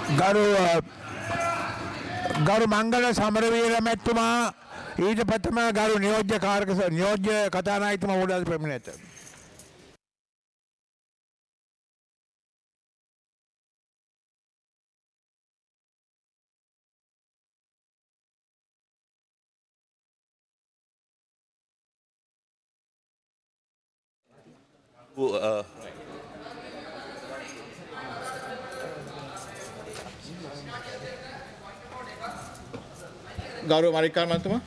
ගරු මංගල සමරවීර මැතිතුමා ඊට ප්‍රථම ගරු නියෝජ්‍ය කතානායකතුමා උඩ පැමිණ ඇත. ගෞරව මරික්කාර මහත්මයා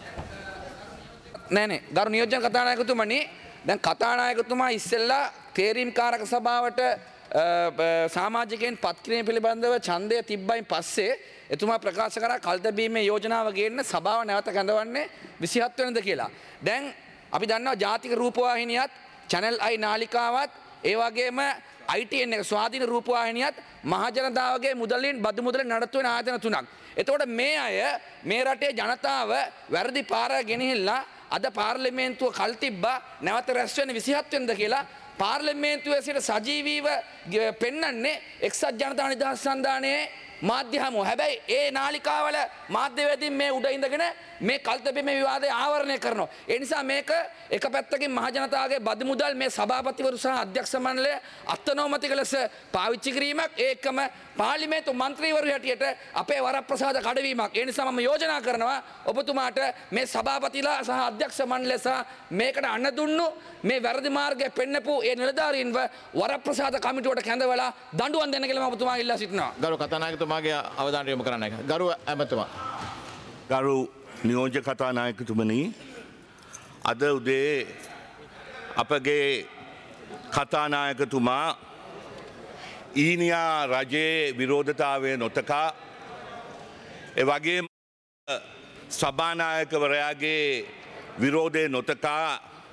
නෑ ගරු නියෝජ්‍ය කතානායකතුමනි දැන් කතානායකතුමා ඉස්සෙල්ලා තේරීම් කාරක සභාවට සමාජිකයන් පත් කිරීම පිළිබඳව ඡන්දය තිබ්බයින් පස්සේ එතුමා ප්‍රකාශ කරා කල්තබීමේ යෝජනාව ගේන්න සභාව නැවත කැඳවන්නේ 27 වෙනිදා කියලා. දැන් අපි දන්නවා ජාතික රූපවාහිනියත් channel I නාලිකාවත් ඒ වගේම ITN එක ස්වාධීන රූපවාහිනියත් මහජනතාවගේ මුදලින් බදු මුදලින් නඩත්තු වෙන ආයතන තුනක්. එතකොට මේ අය මේ රටේ ජනතාව වැරදි පාර ගෙනහිල්ලා අද පාර්ලිමේන්තුව කල් තිබ්බා නැවත රැස් වෙන 27 වෙනිදා කියලා පාර්ලිමේන්තුවේ සිට සජීවීව පෙන්වන්නේ එක්සත් ජනතා නිදහස් සන්ධානයේ මාධ්‍ය හමුව. හැබැයි ඒ නාලිකාවල මාධ්‍යවේදීන් මේ උඩ ඉඳගෙන මේ කල්තබීමේ විවාදය ආවරණය කරනවා. ඒ නිසා මේක එක පැත්තකින් මහජනතාවගේ බදු මුදල් මේ සභාපතිවරු සහ අධ්‍යක්ෂ මණ්ඩලය අත්නෝමතික ලෙස පාවිච්චි කිරීමක් ඒකම පාර්ලිමේන්තු මන්ත්‍රීවරු හැටියට අපේ වරප්‍රසාද කඩවීමක්. ඒ නිසා මම යෝජනා කරනවා ඔබතුමාට මේ සභාපතිලා සහ අධ්‍යක්ෂ මණ්ඩලය සහ මේකට අණ දුන්නු මේ වැරදි මාර්ගය පෙන්නපු ඒ නිලධාරීන්ව වරප්‍රසාද කමිටුවට කැඳවලා දඬුවම් දෙන්න කියලා මම ඔබතුමාගෙන් ඉල්ලා සිටිනවා. ගරු කතානායකතුමාගේ අවධානය යොමු කරන්න. ගරු ඇමතුමා. ගරු නියෝජ්‍ය කතානායකතුමනි අද උදේ අපගේ කතානායකතුමා ඊනියා රජයේ විරෝධතාවය නොතකා එවගේ සභානායකවරයාගේ විරෝධය නොතකා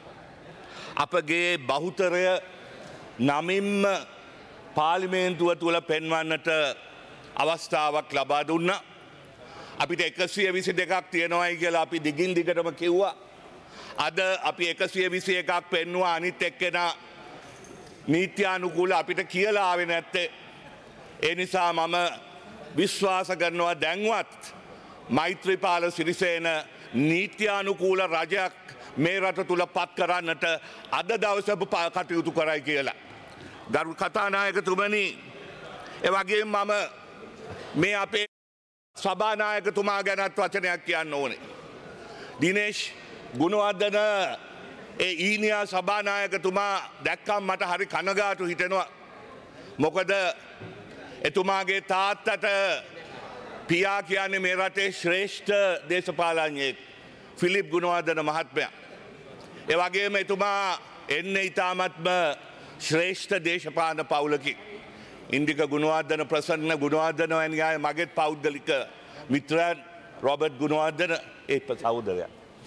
අපගේ බහුතරය නමින්ම පාර්ලිමේන්තුව තුළ පෙන්වන්නට අවස්ථාවක් ලබා දුන්න. අපිට 122ක් තියෙනවයි කියලා අපි දිගින් දිගටම කිව්වා. අද අපි 121ක් පෙන්නුවා අනිත් එක්කෙනා නීත්‍යානුකූල අපිට කියලා ආවේ නැත්තේ. ඒ නිසා මම විශ්වාස කරනවා දැන්වත් මෛත්‍රීපාල සිරිසේන නීත්‍යානුකූල රජයක් මේ රට තුල පත් කරන්නට අද දවසේ කටයුතු කරයි කියලා. ගරු කතානායකතුමනි ඒ වගේම මම මේ අපේ සභානායකතුමා ගැනත් වචනයක් කියන්න ඕනේ. දිනේෂ් ගුණවර්ධන ඒ ඊනියා සභානායකතුමා දැක්කම මට හරි කනගාටු හිතෙනවා. මොකද එතුමාගේ තාත්තට පියා කියන්නේ මේ රටේ ශ්‍රේෂ්ඨ දේශපාලඥයෙක් ෆිලිප් ගුණවර්ධන මහත්මයා. ඒ වගේම එතුමා එන්නේ ඊටාත්ම ශ්‍රේෂ්ඨ දේශපාලන පවුලකින්. ඉන්දික ගුණවර්ධන ප්‍රසන්න ගුණවර්ධන වැනි අය මගේත් පෞද්ගලික මිත්‍රයන් රොබර්ට් ගුණවර්ධන ඒ සහෝදරයා.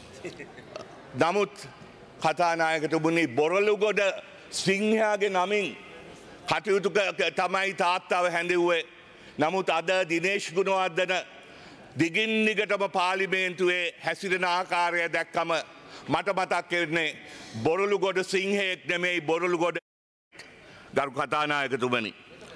නමුත් කතානායකතුමනි බොරළුගොඩ සිංහයාගේ නමින් කටයුතු තමයි තාත්තාව හැඳෙව්වේ. නමුත් අද දිනේෂ් ගුණවර්ධන දිගින් දිගටම පාර්ලිමේන්තුවේ හැසිරෙන ආකාරය දැක්කම මට මතක් වෙන්නේ බොරළුගොඩ සිංහයෙක් නෙමෙයි බොරළුගොඩ. ගරු කතානායකතුමනි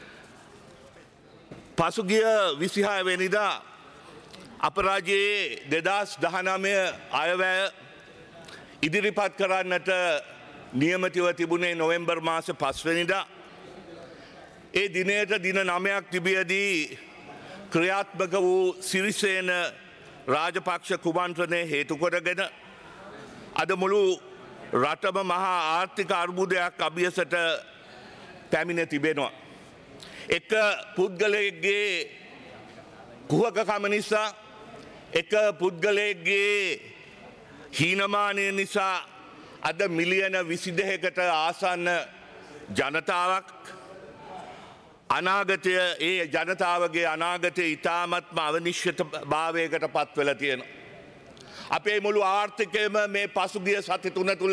පසුගිය 26 වෙනිදා අපරාජයේ 2019 අයවැය ඉදිරිපත් කරන්නට නියමිතව තිබුණේ නොවැම්බර් මාසේ 5 වෙනිදා. ඒ දිනයට දින 9ක් තිබියදී ක්‍රියාත්මක වූ සිරිසේන රාජපක්ෂ කුමන්ත්‍රණය හේතු කොටගෙන අද මුළු රටම මහා ආර්ථික අර්බුදයක් අභියසට පැමිණ තිබෙනවා. එක පුද්ගලයෙක්ගේ කුහකකම නිසා එක පුද්ගලයෙක්ගේ හීනමානය නිසා අද මිලියන 22කට ආසන්න ජනතාවක් අනාගතය ඒ ජනතාවගේ අනාගතය ඉතාමත්ම අවිනිශ්චිත භාවයකට පත් වෙලා තියෙනවා. අපේ මුළු ආර්ථිකයම මේ පසුගිය සති තුන තුල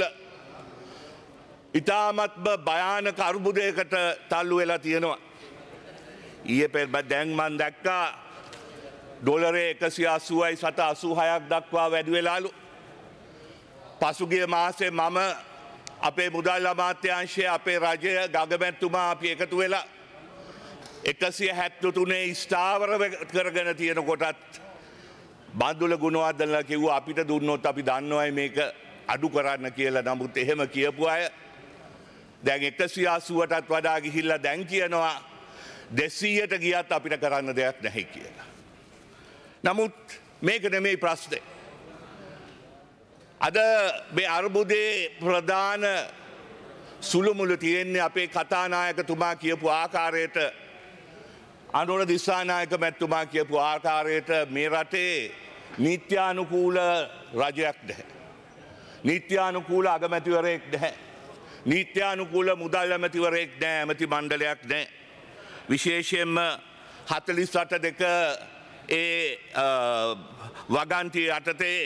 ඉතාමත්ම භයානක අර්බුදයකට තල්ලු වෙලා තියෙනවා. ඊයේ දැන් මම දැක්කා ඩොලරේ 180යි 86ක් දක්වා වැඩි වෙලාලු. පසුගිය මාසේ මම අපේ මුදල් අමාත්‍යාංශය අපේ රජය ගගමැතිතුමා අපි එකතු වෙලා 173 ස්ථාවර කරගෙන තියෙනකොටත් බන්දුල ගුණවර්ධනලා කිව්වා අපිට දුන්නොත් අපි දන්නවයි මේක අඩු කරන්න කියලා. නමුත් එහෙම කියපු අය දැන් 180ටත් වඩා ගිහිල්ලා දැන් කියනවා 200ට ගියත් අපිට කරන්න දෙයක් නැහැ කියලා. නමුත් මේක නෙමෙයි ප්‍රශ්නේ. අද මේ අර්බුදේ ප්‍රධාන සුළුමුළු තියෙන්නේ අපේ කතානායකතුමා කියපු ආකාරයට, අනුර දිසානායක මැතිතුමා කියපු ආකාරයට මේ රටේ නීත්‍යානුකූල රජයක් නැහැ. නීත්‍යානුකූල අගමැතිවරයෙක් නැහැ. නීත්‍යානුකූල මුදල් ඇමතිවරයෙක් නැහැ. ඇමති මණ්ඩලයක් නැහැ. විශේෂයෙන්ම 48(2) ඒ වගන්තිය යටතේ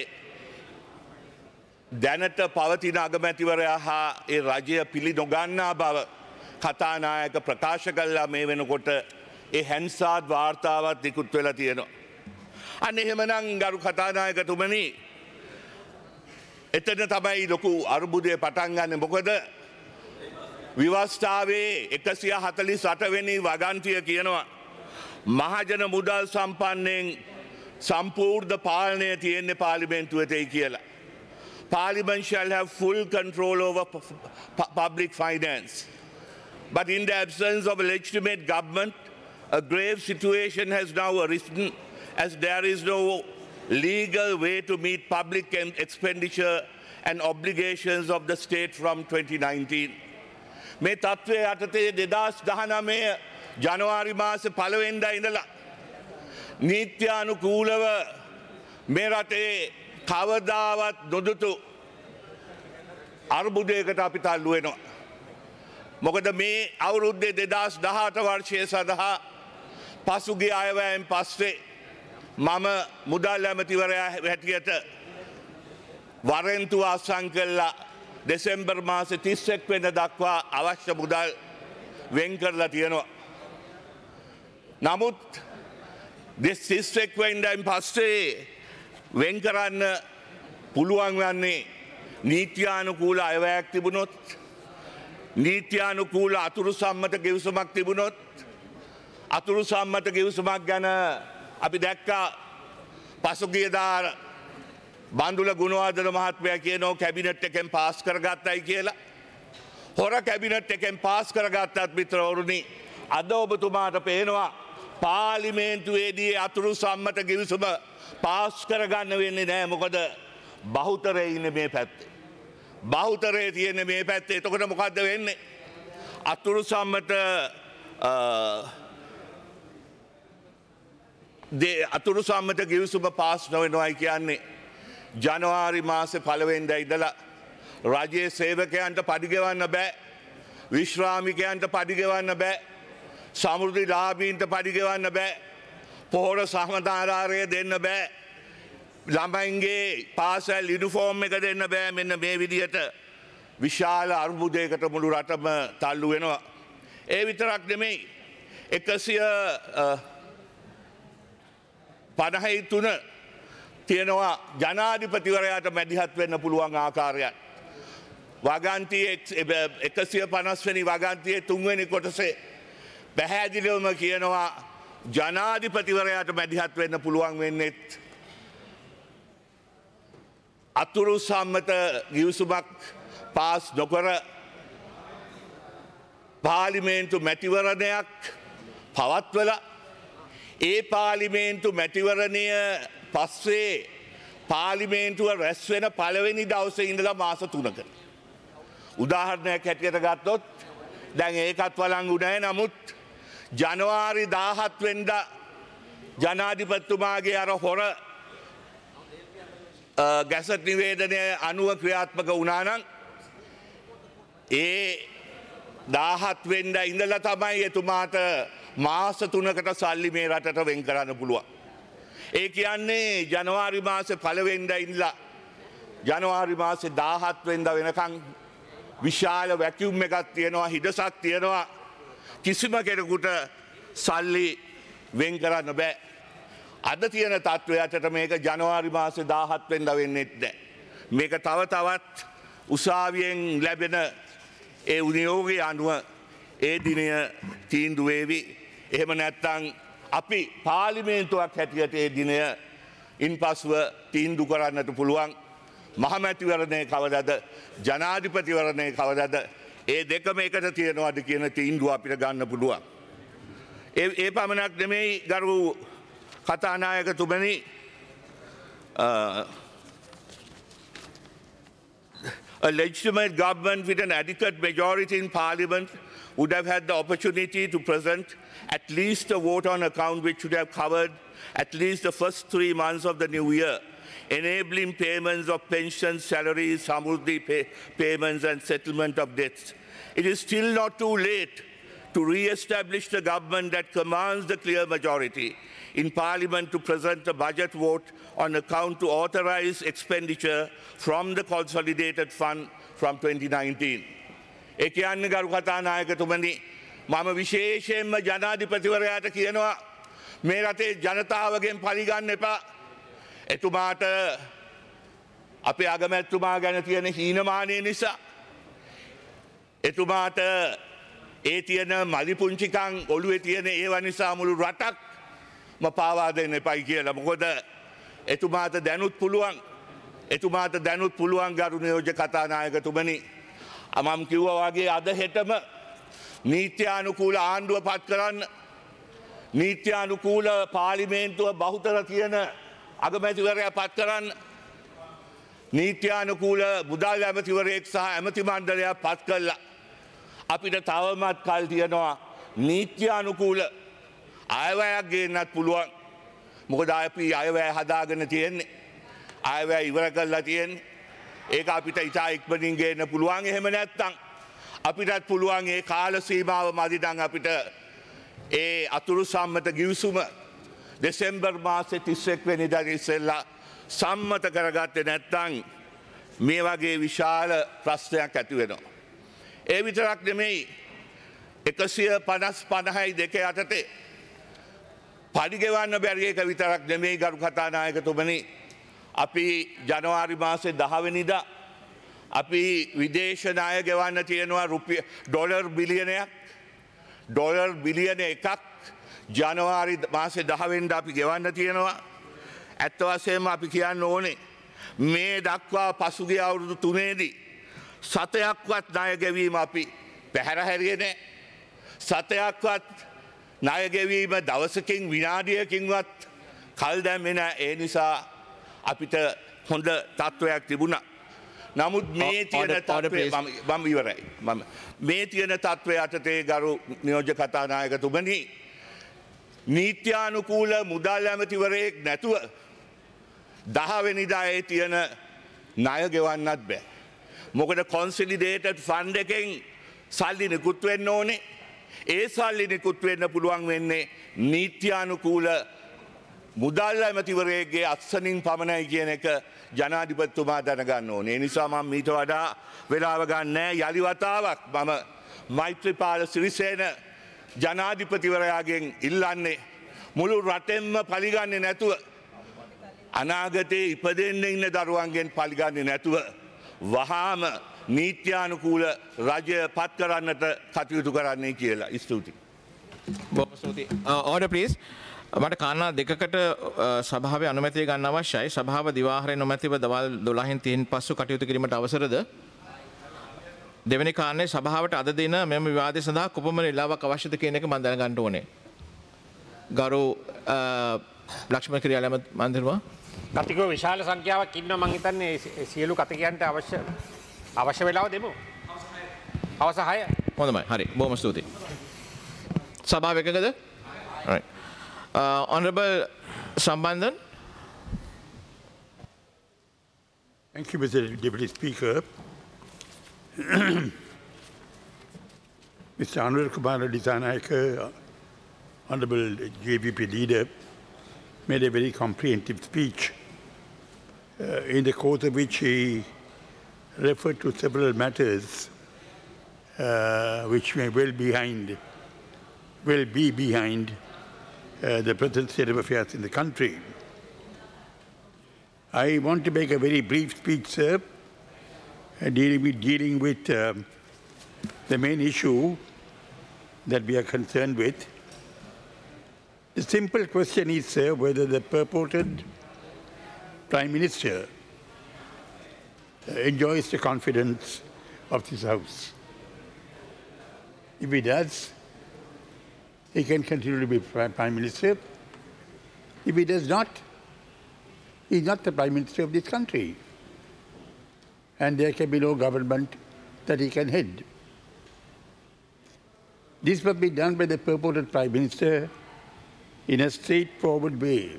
දැනට පවතින අගමැතිවරයා හා ඒ රජය පිළි නොගන්නා බව කතානායක ප්‍රකාශ කළා. මේ වෙනකොට ඒ හැන්සාත් වාර්තාවත් නිකුත් වෙලා තියෙනවා. අන්න එහෙමනම් ගරු කතානායකතුමනි, එතන තමයි ලොකු අර්බුදය පටන් ගන්න. මොකද විවස්ථාවේ 148 වෙනි වගන්තිය කියනවා මහජන මුදල් සම්පන්නයෙන් සම්පූර්ණ පාලනය තියෙන්නේ පාර්ලිමේන්තුවේයි කියලා. Parliament shall have full control over public finance. But in the absence of a legitimate government, a grave situation has now arisen as there is no legal way to meet public expenditure and obligations of the state from 2019. මේ තත්ත්වය යටතේ 2019 ජනවාරි මාසේ 1 වෙනිදා ඉඳලා නීත්‍යානුකූලව මේ රටේ කවදාවත් නොදුටු අර්බුදයකට අපි තල්ලු වෙනවා. මොකද මේ අවුරුද්දේ 2018 වර්ෂය සඳහා පසුගිය අයවැයෙන් පස්සේ මම මුදල් ඇමතිවරයා හැටියට වරෙන්තුව අත්සන් කළා. දෙසැම්බර් මාසේ 31 වෙනිදා දක්වා අවශ්‍ය මුදල් වෙන් කරලා තියෙනවා. නමුත් 31 වෙනිදායින් පස්සේ වෙන් කරන්න පුළුවන් වන්නේ නීත්‍යානුකූල අයවැයක් තිබුණොත්, නීත්‍යානුකූල අතුරු සම්මත ගෙවිසුමක් තිබුණොත්. අතුරු සම්මත ගෙවිසුමක් ගැන අපි දැක්කා පසුගියදා බන්දුල ගුණවර්ධන මහත්මයා කියනවා කැබිනට් එකෙන් පාස් කරගත්තයි කියලා. හොර කැබිනට් එකෙන් පාස් කරගත්තත් මිත්‍රවරුනි, අද ඔබතුමාට පේනවා පාර්ලිමේන්තුවේදී අතුරු සම්මත ගෙවිසුම පාස් කරගන්න වෙන්නේ නැහැ. මොකද බහුතරය ඉන්නේ මේ පැත්තේ. බහුතරය තියෙන්නේ මේ පැත්තේ. එතකොට මොකද්ද වෙන්නේ? අතුරු සම්මත අතුරු සම්මත ගෙවිසුම පාස් නොවෙනවයි කියන්නේ ජනවාරි මාසේ 1 වෙනිදා ඉඳලා රජයේ සේවකයන්ට පඩි ගෙවන්න බෑ. විශ්‍රාමිකයන්ට පඩි ගෙවන්න බෑ. සමෘද්ධි ලාභීන්ට පඩි ගෙවන්න බෑ. පොහොර සහමදාරාරය දෙන්න බෑ. ළමයින්ගේ පාසල් යුනිෆෝම් එක දෙන්න බෑ. මෙන්න මේ විදිහට විශාල අර්බුදයකට මුළු රටම තල්ලු වෙනවා. ඒ විතරක් නෙමෙයි, 153 තියෙනවා ජනාධිපතිවරයාට මැදිහත් වෙන්න පුළුවන් ආකාරයක්. වගන්තියේ 150 වෙනි වගන්තියේ 3 වෙනි කොටසේ පැහැදිලිවම කියනවා ජනාධිපතිවරයාට මැදිහත් වෙන්න පුළුවන් වෙන්නේත් අතුරු සම්මත ගිවිසුමක් පාස් නොකර පාර්ලිමේන්තු මැතිවරණයක් පවත්වලා ඒ පාර්ලිමේන්තු මැතිවරණය පස්සේ පාර්ලිමේන්තුව රැස් වෙන පළවෙනි දවසේ ඉඳලා මාස 3කට. උදාහරණයක් හැටියට ගත්තොත් දැන් ඒකත් වළංගු නැහැ. නමුත් ජනවාරි 17 වෙනිදා ජනාධිපතිතුමාගේ අර හොර ගැසට් නිවේදනය අනුව ක්‍රියාත්මක වුණා නම් ඒ 17 වෙනිදා ඉඳලා තමයි එතුමාට මාස 3කට සල්ලි මේ රටට වෙන් කරන්න පුළුවන්. ඒ කියන්නේ ජනවාරි මාසේ 1 වෙනිදා ඉඳලා ජනවාරි මාසේ 17 වෙනිදා වෙනකන් විශාල වැකියුම් එකක් තියෙනවා, හිඩසක් තියෙනවා. කිසිම කෙනෙකුට සල්ලි වෙන් කරන්න බෑ. අද තියෙන තත්ත්වයට මේක ජනවාරි මාසේ 17 වෙනිදා වෙන්නේ නැහැ. මේක තව තවත් උසාවියෙන් ලැබෙන ඒ නියෝගය අනුව ඒ දිනය තීන්දුව වේවි. එහෙම නැත්තං අපි පාලිමේන්තුවක් හැටියට ඒ දිනය ඉන් පසුව තීන්දු කරන්නට පුළුවන් මහමැතිවරණය කවදද ජනාධිපතිවරණය කවදද ඒ දෙකම එකට තියෙනවාද කියන තීන්දුව අපිට ගන්න පුළුවන්. ඒ පමණක් නෙමෙයි ගරු කතානායකතුමනි a legitimate government with an adequate majority in parliament would have had the opportunity to present at least a vote on account which should have covered at least the first 3 months of the new year, enabling payments of pensions, salaries, samruddhi payments and settlement of debts. It is still not too late to re-establish the government that commands the clear majority in parliament to present a budget vote on account to authorize expenditure from the consolidated fund from 2019. ඒ කියන්නේ ගරු කතානායකතුමනි මම විශේෂයෙන්ම ජනාධිපතිවරයාට කියනවා මේ රටේ ජනතාවගෙන් පරිගන්න එපා. එතුමාට අපේ අගමැතිතුමා ගැන තියෙන හීනමානය නිසා එතුමාට ඒ තියෙන මලිපුංචිකං ඔළුවේ තියෙන ඒව නිසා මුළු රටක්ම පාවා දෙන්න එපයි කියලා. මොකද එතුමාට දැනුත් පුළුවන් ගරු නියෝජ්‍ය කතානායකතුමනි මම කිව්වා වගේ අද හෙටම නීත්‍යානුකූල ආණ්ඩුව පත් කරන්න නීත්‍යානුකූල පාර්ලිමේන්තුව බහුතර තියෙන අගමැතිවරයා පත් කරන්න නීත්‍යානුකූල මුදල් ඇමතිවරයෙක් සහ ඇමති මණ්ඩලයක් පත් කළා. අපිට තවමත් කල් තියෙනවා නීත්‍යානුකූල අයවැයක් ගේන්නත් පුළුවන්. මොකද අපි අයවැය හදාගෙන තියෙන්නේ අයවැය ඉවර කරලා තියෙන්නේ ඒක අපිට ඉතා ඉක්මනින් ගේන්න පුළුවන්. එහෙම නැත්තම් අපිටත් පුළුවන් ඒ කාල සීමාව මදි නම් අපිට ඒ අතුරු සම්මත ගිවිසුම දෙසැම්බර් මාසේ 31 වෙනිදා ඉස්සෙල්ලා සම්මත කරගත්තේ නැත්තම් මේ වගේ විශාල ප්‍රශ්නයක් ඇති වෙනවා. ඒ විතරක් නෙමෙයි 150යි දෙකේ යටතේ පරිගෙවන්න බැරි එක විතරක් නෙමෙයි ගරු කතානායකතුමනි අපි ජනවාරි මාසේ 10 වෙනිදා අපි විදේශ ණය ගෙවන්න තියෙනවා ඩොලර් බිලියන එකක් ජනවාරි මාසේ 10 වෙනිදා අපි ගෙවන්න තියෙනවා. ඇත්ත වශයෙන්ම අපි කියන්න ඕනේ මේ දක්වා පසුගිය අවුරුදු 3ේදී සතයක්වත් ණය ගෙවීම අපි පැහැර හැරියේ නැහැ. සතයක්වත් ණය ගෙවීම දවසකින් විනාඩියකින්වත් කල් දැම්මේ නැහැ. ඒ නිසා අපිට හොඳ තත්ත්වයක් තිබුණා. නමුත් මේ තියෙන තත්ත්වය මම ඉවරයි. මේ තියෙන තත්ත්වය යටතේ ගරු නියෝජ්‍ය කතානායකතුමනි නීත්‍යානුකූල මුදල් ඇමතිවරයෙක් නැතුව 10 වෙනිදා ඒ තියෙන ණය ගෙවන්නත් බෑ. මොකද කොන්සොලිඩේටඩ් ෆන්ඩ් එකෙන් සල්ලි නිකුත් වෙන්න ඕනේ. ඒ සල්ලි නිකුත් වෙන්න පුළුවන් වෙන්නේ නීත්‍යානුකූල මුදල් ඇමතිවරයෙක්ගේ අත්සනින් පමණයි කියන එක ජනාධිපතිතුමා දැනගන්න ඕනේ. ඒ නිසා මම ඊට වඩා වෙලාව ගන්නෑ. යලි වතාවක් මම මෛත්‍රීපාල සිරිසේන ජනාධිපතිවරයාගෙන් ඉල්ලන්නේ මුළු රටෙන්ම පරිගන්නේ නැතුව අනාගතයේ ඉපදෙන්න ඉන්න දරුවන්ගෙන් පරිගන්නේ නැතුව වහාම නීත්‍යානුකූල රජය පත් කරන්නට කටයුතු කරන්නේ කියලා. ස්තුතියි. බොහොම ස්තුතියි. Order please. මට කාරණා දෙකකට සභාවේ අනුමැතිය ගන්න අවශ්‍යයි. සභාව දිවාහාරය නොමැතිව දවල් 12:30 පසු කටයුතු කිරීමට අවසරද? දෙවෙනි කාරණේ සභාවට අද දින මෙම විවාදය සඳහා කොපමණ වෙලාවක් අවශ්‍යද කියන එක මම දැනගන්න ඕනේ. ගරු ලක්ෂ්මණ ක්‍රියාල මන්ත්‍රීතුමා කතිකෝ විශාල සංඛ්‍යාවක් ඉන්නවා මං හිතන්නේ සියලු කතිකයන්ට අවශ්‍ය වෙලාව දෙමු. අවශ්‍ය 6. හොඳයි. හරි. බොහොම ස්තුතියි. සභාව එකකද? right. Honorable Sambandhan. Thank you, Mr. Deputy Speaker. Mr. Anwar Kumar Dissanayake, Honorable JVP leader, made a very comprehensive speech in the course of which he referred to several matters which may well be behind the present state of affairs in the country. I want to make a very brief speech, sir, dealing with the main issue that we are concerned with, The simple question is, sir, whether the purported Prime Minister enjoys the confidence of this House. If he does, he can continue to be Prime Minister. If he does not, he is not the Prime Minister of this country. And there can be no government that he can head. This must be done by the purported Prime Minister in a straightforward way,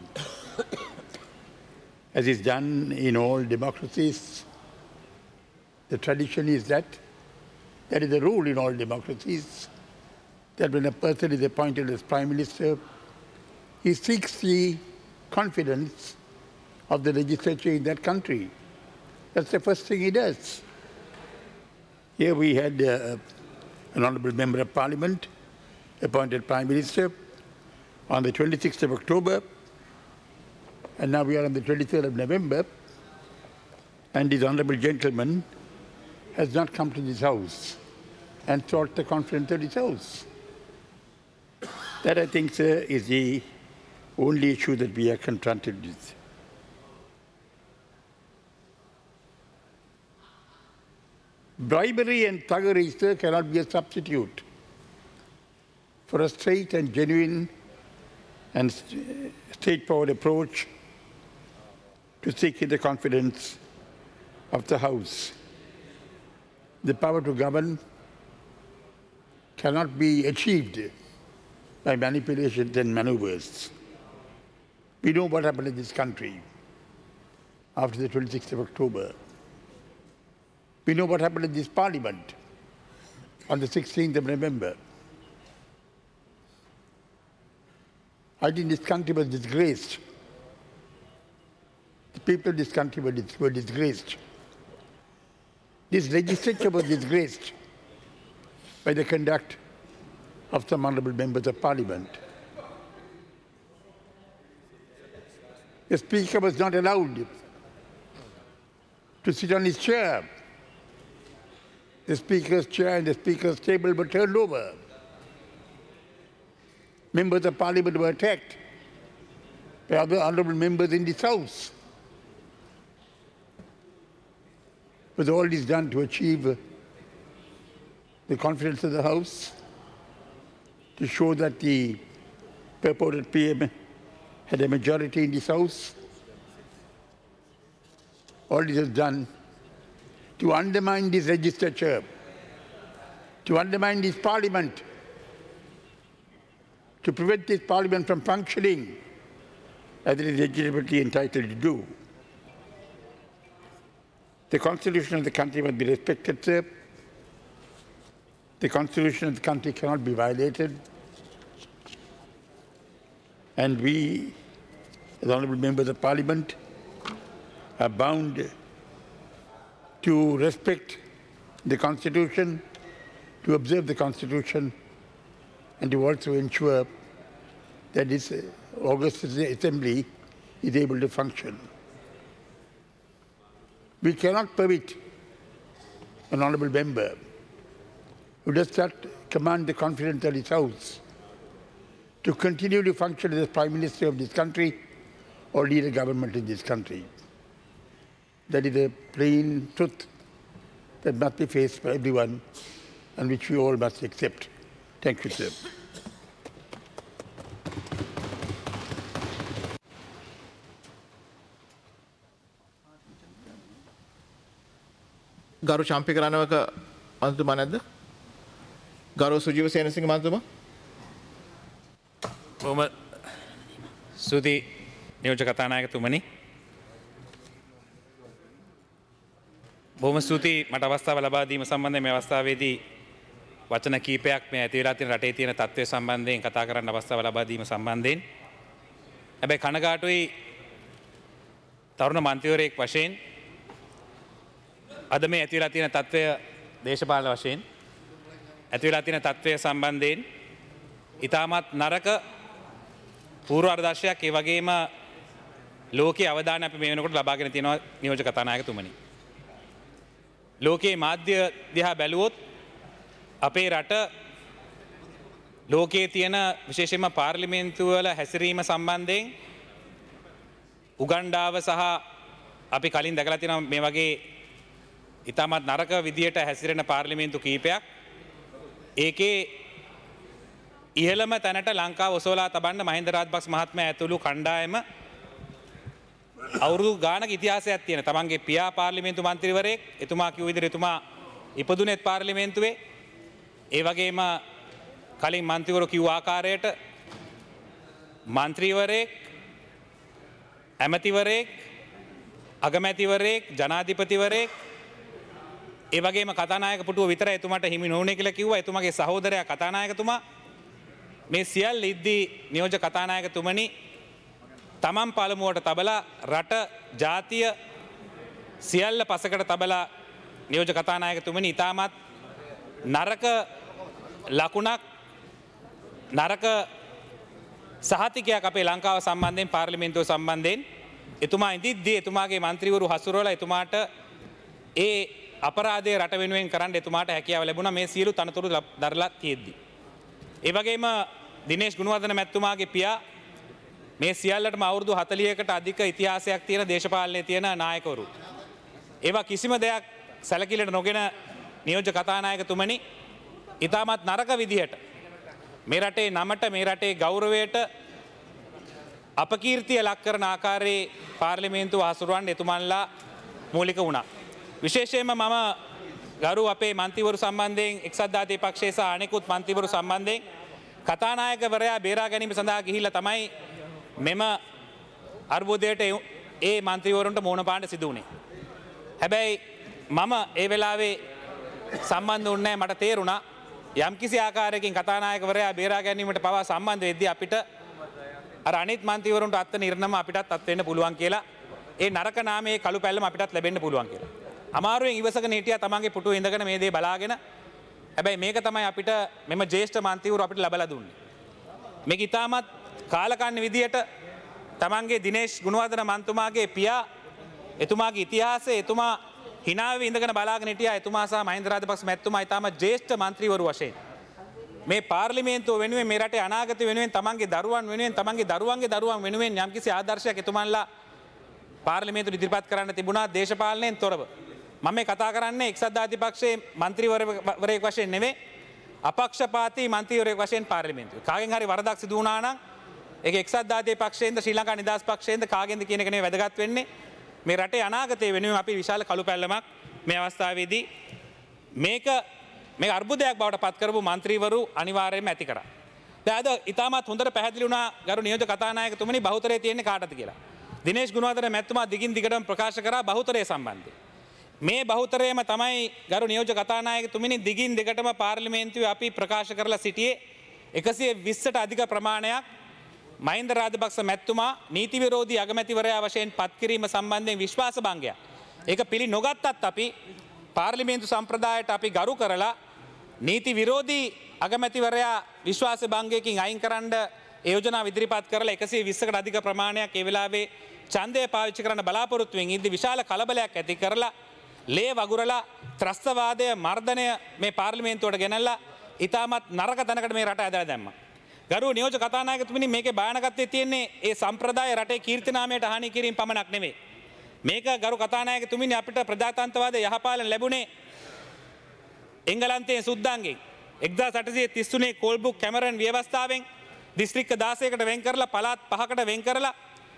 as is done in all democracies. The tradition is that is the rule in all democracies, that when a person is appointed as Prime Minister, he seeks the confidence of the legislature in that country. That's the first thing he does. Here we had an honourable member of Parliament appointed Prime Minister on the 26th of October, and now we are on the 23rd of November, and this honourable gentleman has not come to this House and sought the confidence of this House. That, I think, sir, is the only issue that we are confronted with. Bribery and thuggery, sir, cannot be a substitute for a straight and genuine and straightforward approach to seeking the confidence of the House. The power to govern cannot be achieved by manipulations and maneuvers. We know what happened in this country after the 26th of October. We know what happened in this Parliament on the 16th of November. I think this country was disgraced. The people of this country were disgraced. This legislature was disgraced by the conduct of some honourable members of Parliament. The Speaker was not allowed to sit on his chair. The Speaker's chair and the Speaker's table were turned over. Members of Parliament were attacked by other honourable members in this House. Was all this done to achieve the confidence of the House, to show that the purported PM had a majority in this House? All this was done to undermine this legislature, to undermine this Parliament, to prevent this Parliament from functioning as it is legitimately entitled to do. The Constitution of the country must be respected, sir. The Constitution of the country cannot be violated. And we, as honourable members of Parliament, are bound to respect the Constitution, to observe the Constitution, and to also ensure that this August Assembly is able to function. We cannot permit an honourable member who does not command the confidence of his House to continue to function as Prime Minister of this country or lead a government in this country. That is a plain truth that must be faced by everyone and which we all must accept. Thank you, sir. ගරු චම්පික රණවක මන්ත්‍රතුමා නැද්ද? ගරු සුජීව සේනසිංහ මන්ත්‍රතුමා. බොහොම ස්තුතියි නියෝජ්‍ය කතානායකතුමනි. බොහොම ස්තුතියි මට අවස්ථාව ලබා දීම සම්බන්ධයෙන් මේ අවස්ථාවේදී වචන කීපයක් මේ ඇති වෙලා තියෙන රටේ තියෙන තත්ත්වය සම්බන්ධයෙන් කතා කරන්න අවස්ථාව ලබා දීම සම්බන්ධයෙන්. හැබැයි කනගාටුයි තරුණ මන්ත්‍රීවරයෙක් වශයෙන් අද මේ ඇති වෙලා තියෙන තත්ත්වය දේශපාලන වශයෙන් ඇති වෙලා තියෙන තත්ත්වය සම්බන්ධයෙන් ඉතාමත් නරක පූර්ව ආදර්ශයක් ඒ වගේම ලෝකයේ අවධානය අපි මේ වෙනකොට ලබාගෙන තියෙනවා නියෝජ්‍ය කතානායකතුමනි. ලෝකයේ මාධ්‍ය දිහා බැලුවොත් අපේ රට ලෝකයේ තියෙන විශේෂයෙන්ම පාර්ලිමේන්තුවල හැසිරීම සම්බන්ධයෙන් උගන්ඩාව සහ අපි කලින් දැකලා තියෙනවා මේ වගේ ඉතාමත් නරක විදියට හැසිරෙන පාර්ලිමේන්තු කීපයක්. ඒකේ ඉහළම තැනට ලංකාව ඔසවලා තබන්න මහින්ද රාජපක්ෂ මහත්මයා ඇතුළු කණ්ඩායම අවුරුදු ගානක ඉතිහාසයක් තියෙන. තමන්ගේ පියා පාර්ලිමේන්තු මන්ත්‍රීවරයෙක්, එතුමා කිව්ව විදිහට එතුමා ඉපදුනේත් පාර්ලිමේන්තුවේ. ඒ වගේම කලින් මන්ත්‍රීවරු කිව්ව ආකාරයට මන්ත්‍රීවරයෙක්, ඇමතිවරයෙක්, අගමැතිවරයෙක්, ජනාධිපතිවරයෙක්, ඒ වගේම කතානායක පුටුව විතරයි එතුමාට හිමි නොවුනේ කියලා කිව්වා. එතුමාගේ සහෝදරයා කතානායකතුමා. මේ සියල්ල ඉද්දී නියෝජ්‍ය කතානායකතුමනි තමන් පළමුවට තබලා රට ජාතිය සියල්ල පසකට තබලා නියෝජ්‍ය කතානායකතුමනි ඉතාමත් නරක ලකුණක්, නරක සහතිකයක් අපේ ලංකාව සම්බන්ධයෙන්, පාර්ලිමේන්තුව සම්බන්ධයෙන් එතුමා ඉදිද්දී එතුමාගේ මන්ත්‍රීවරු හසුරුවලා එතුමාට ඒ අපරාධය රට වෙනුවෙන් කරන්න එතුමාට හැකියාව ලැබුණා මේ සියලු තනතුරු දරලා තියෙද්දි. ඒ වගේම දිනේෂ් ගුණවර්ධන මැතිතුමාගේ පියා මේ සියල්ලටම අවුරුදු 40කට අධික ඉතිහාසයක් තියෙන දේශපාලනයේ තියෙන නායකවරු. ඒවා කිසිම දෙයක් සැලකිලිට නොගෙන නියෝජ්‍ය කතානායකතුමනි ඉතාමත් නරක විදිහට මේ රටේ නමට, මේ රටේ ගෞරවයට අපකීර්තිය ලක් කරන ආකාරයේ පාර්ලිමේන්තුව හසුරුවන්න එතුමන්ලා මූලික වුණා. විශේෂයෙන්ම මම ගරු අපේ මන්ත්‍රීවරු සම්බන්ධයෙන්, එක්සත් ජාතික පක්ෂයේ සහ අනෙකුත් මන්ත්‍රීවරු සම්බන්ධයෙන් කතානායකවරයා බේරා ගැනීම සඳහා ගිහිල්ලා තමයි මෙම අර්බුදයට ඒ මන්ත්‍රීවරුන්ට මුහුණ පාන්න සිදු වුණේ. හැබැයි මම ඒ වෙලාවේ සම්බන්ධ වුණේ නැහැ. මට තේරුණා යම්කිසි ආකාරයකින් කතානායකවරයා බේරා ගැනීමට පවා සම්බන්ධ වෙද්දී අපිට අර අනිත් මන්ත්‍රීවරුන්ට අත් වෙන ඉරණම අපිටත් අත් වෙන්න පුළුවන් කියලා, ඒ නරක නාමයේ කළු පැල්ලම අපිටත් ලැබෙන්න පුළුවන් කියලා. අමාරුවෙන් ඉවසගෙන හිටියා තමන්ගේ පුටුවේ ඉඳගෙන මේ දේ බලාගෙන. හැබැයි මේක තමයි අපිට මෙම ජ්‍යෙෂ්ඨ මන්ත්‍රීවරු අපිට ලබලා දුන්නේ. මේක ඉතාමත් කාලකන්ණි විදියට තමන්ගේ දිනේෂ් ගුණවර්ධන මන්තුමාගේ පියා, එතුමාගේ ඉතිහාසය එතුමා හිනාවේ ඉඳගෙන බලාගෙන හිටියා. එතුමා සහ මහින්ද රාජපක්ෂ මැතිතුමා ඉතාමත් ජ්‍යෙෂ්ඨ මන්ත්‍රීවරු වශයෙන් මේ පාර්ලිමේන්තුව වෙනුවෙන්, මේ රටේ අනාගතය වෙනුවෙන්, තමන්ගේ දරුවන් වෙනුවෙන්, තමන්ගේ දරුවන්ගේ දරුවන් වෙනුවෙන් යම්කිසි ආදර්ශයක් එතුමන්ලා පාර්ලිමේන්තුවට ඉදිරිපත් කරන්න තිබුණා දේශපාලනයෙන් තොරව. මම මේ කතා කරන්නේ එක්සත් ජාතික පක්ෂයේ මන්ත්‍රීවරයෙක් වශයෙන් නෙවෙයි, අපක්ෂපාතී මන්ත්‍රීවරයෙක් වශයෙන් පාර්ලිමේන්තුවේ. කාගෙන් හරි වරදක් සිදු වුණා නම් ඒක එක්සත් ජාතික පක්ෂයෙන්ද ශ්‍රී ලංකා නිදහස් පක්ෂයෙන්ද කාගෙන්ද කියන එක නෙවෙයි වැදගත් වෙන්නේ. මේ රටේ අනාගතය වෙනුවෙන් අපි විශාල කළු පැල්ලමක් මේ අවස්ථාවේදී මේ අර්බුදයක් බවට පත් කරපු මන්ත්‍රීවරු අනිවාර්යයෙන්ම ඇති කරා. දැන් අද ඉතාමත් හොඳට පැහැදිලි වුණා ගරු නියෝජ්‍ය කතානායකතුමනි බහුතරය තියෙන්නේ කාටද කියලා. දිනේෂ් ගුණවර්ධන මැතිතුමා දිගින් දිගටම ප්‍රකාශ කරා බහුතරය සම්බන්ධයෙන්. මේ බහුතරයම තමයි ගරු නියෝජ්‍ය කතානායකතුමනි දිගින් දිගටම පාර්ලිමේන්තුවේ අපි ප්‍රකාශ කරලා සිටියේ 120ට අධික ප්‍රමාණයක් මහින්ද රාජපක්ෂ මැතිතුමා නීති විරෝධී අගමැතිවරයා වශයෙන් පත් කිරීම සම්බන්ධයෙන් විශ්වාස භංගයක්. ඒක පිළි නොගත්තත් අපි පාර්ලිමේන්තු සම්ප්‍රදායට අපි ගරු කරලා නීති විරෝධී අගමැතිවරයා විශ්වාස භංගයකින් අයින් කරන්න යෝජනා ඉදිරිපත් කරලා 120කට අධික ප්‍රමාණයක් ඒ වෙලාවේ ඡන්දය පාවිච්චි කරන්න බලාපොරොත්තු වෙමින් ඉද්දි විශාල කලබලයක් ඇති කරලා ලේ වගුරලා ත්‍රස්තවාදය මර්ධනය මේ පාර්ලිමේන්තුවට ගෙනල්ලා ඉතාමත් නරක තැනකට මේ රට ඇදලා දැම්මා. ගරු නියෝජ්‍ය කතානායකතුමනි මේකේ භයානකත්වයේ තියෙන්නේ ඒ සම්ප්‍රදාය රටේ කීර්තිනාමයට හානි කිරීම පමණක් නෙවෙයි. මේක ගරු කතානායකතුමනි අපිට ප්‍රජාතන්ත්‍රවාද යහපාලන ලැබුණේ එංගලන්තයේ සුද්දාන්ගෙන් 1833 කෝල්බුක් කැමරන් ව්‍යවස්ථාවෙන් දිස්ත්‍රික්ක 16කට වෙන් කරලා පළාත් 5කට වෙන් කරලා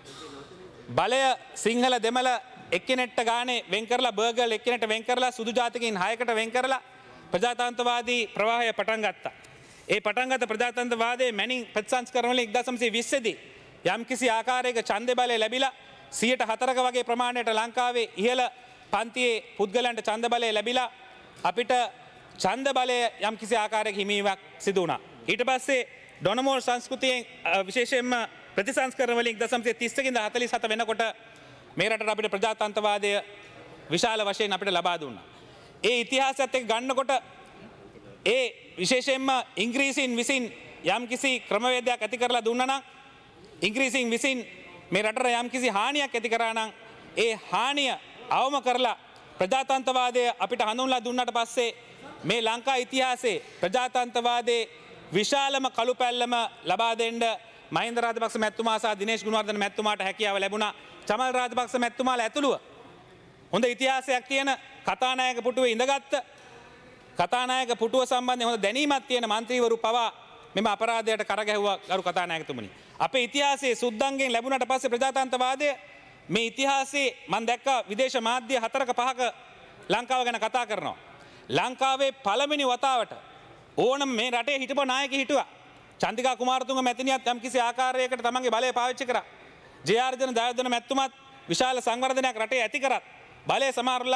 බලය සිංහල දෙමළ එක්කෙනෙක්ට ගානේ වෙන් කරලා බර්ගල් එක්කෙනෙක්ට වෙන් කරලා සුදු ජාතිකයින් 6කට වෙන් කරලා ප්‍රජාතන්ත්‍රවාදී ප්‍රවාහය පටන් ගත්තා. ඒ පටන්ගත ප්‍රජාතන්ත්‍රවාදයේ මැනින් ප්‍රතිසංස්කරණ වලින් 1920 දී යම්කිසි ආකාරයක ඡන්ද බලය ලැබිලා 104ක වගේ ප්‍රමාණයට ලංකාවේ ඉහළ පන්තියේ පුද්ගලයන්ට ඡන්ද බලය ලැබිලා අපිට ඡන්ද බලය යම්කිසි ආකාරයක හිමීමක් සිදු වුණා. ඊට පස්සේ ඩොනමෝල් සංස්කෘතියෙන් විශේෂයෙන්ම ප්‍රතිසංස්කරණ වලින් 1930 කින්ද 47 වෙනකොට මේ රටට අපිට ප්‍රජාතන්ත්‍රවාදය විශාල වශයෙන් අපිට ලබා දුන්නා. ඒ ඉතිහාසයත් එක්ක ගන්නකොට ඒ විශේෂයෙන්ම ඉංග්‍රීසින් විසින් යම්කිසි ක්‍රමවේදයක් ඇති කරලා දුන්නා නම්, ඉංග්‍රීසින් විසින් මේ රටට යම්කිසි හානියක් ඇති කරා නම් ඒ හානිය අවම කරලා ප්‍රජාතන්ත්‍රවාදය අපිට හඳුන්වලා දුන්නාට පස්සේ මේ ලංකා ඉතිහාසයේ ප්‍රජාතන්ත්‍රවාදයේ විශාලම කළු පැල්ලම ලබා දෙන්න මහින්ද රාජපක්ෂ මැතිතුමා සහ දිනේෂ් ගුණවර්ධන මැතිතුමාට හැකියාව ලැබුණා. චමල් රාජපක්ෂ මැතිතුමාලා ඇතුළුව හොඳ ඉතිහාසයක් තියෙන කතානායක පුටුවේ ඉඳගත්ත කතානායක පුටුව සම්බන්ධයෙන් හොඳ දැනීමක් තියෙන മന്ത്രിවරු පවා මෙම අපරාධයට කරගැහුවා ගරු කතානායකතුමනි. අපේ ඉතිහාසයේ සුද්දන්ගෙන් ලැබුණට පස්සේ ප්‍රජාතන්ත්‍රවාදය මේ ඉතිහාසයේ මම දැක්කා විදේශ මාධ්‍ය 4ක 5ක ලංකාව ගැන කතා කරනවා. ලංකාවේ පළවෙනි වතාවට ඕනම මේ රටේ හිටපු නායකයෙක් හිටුවා. චන්දිකා කුමාරතුංග මැතිණියත් යම් කිසි ආකාරයකට තමන්ගේ බලය පාවිච්චි කරා. ජේ.ආර්.ජන ජයවර්ධන මැතිතුමත් විශාල සංවර්ධනයක් රටේ ඇති කරත් බලය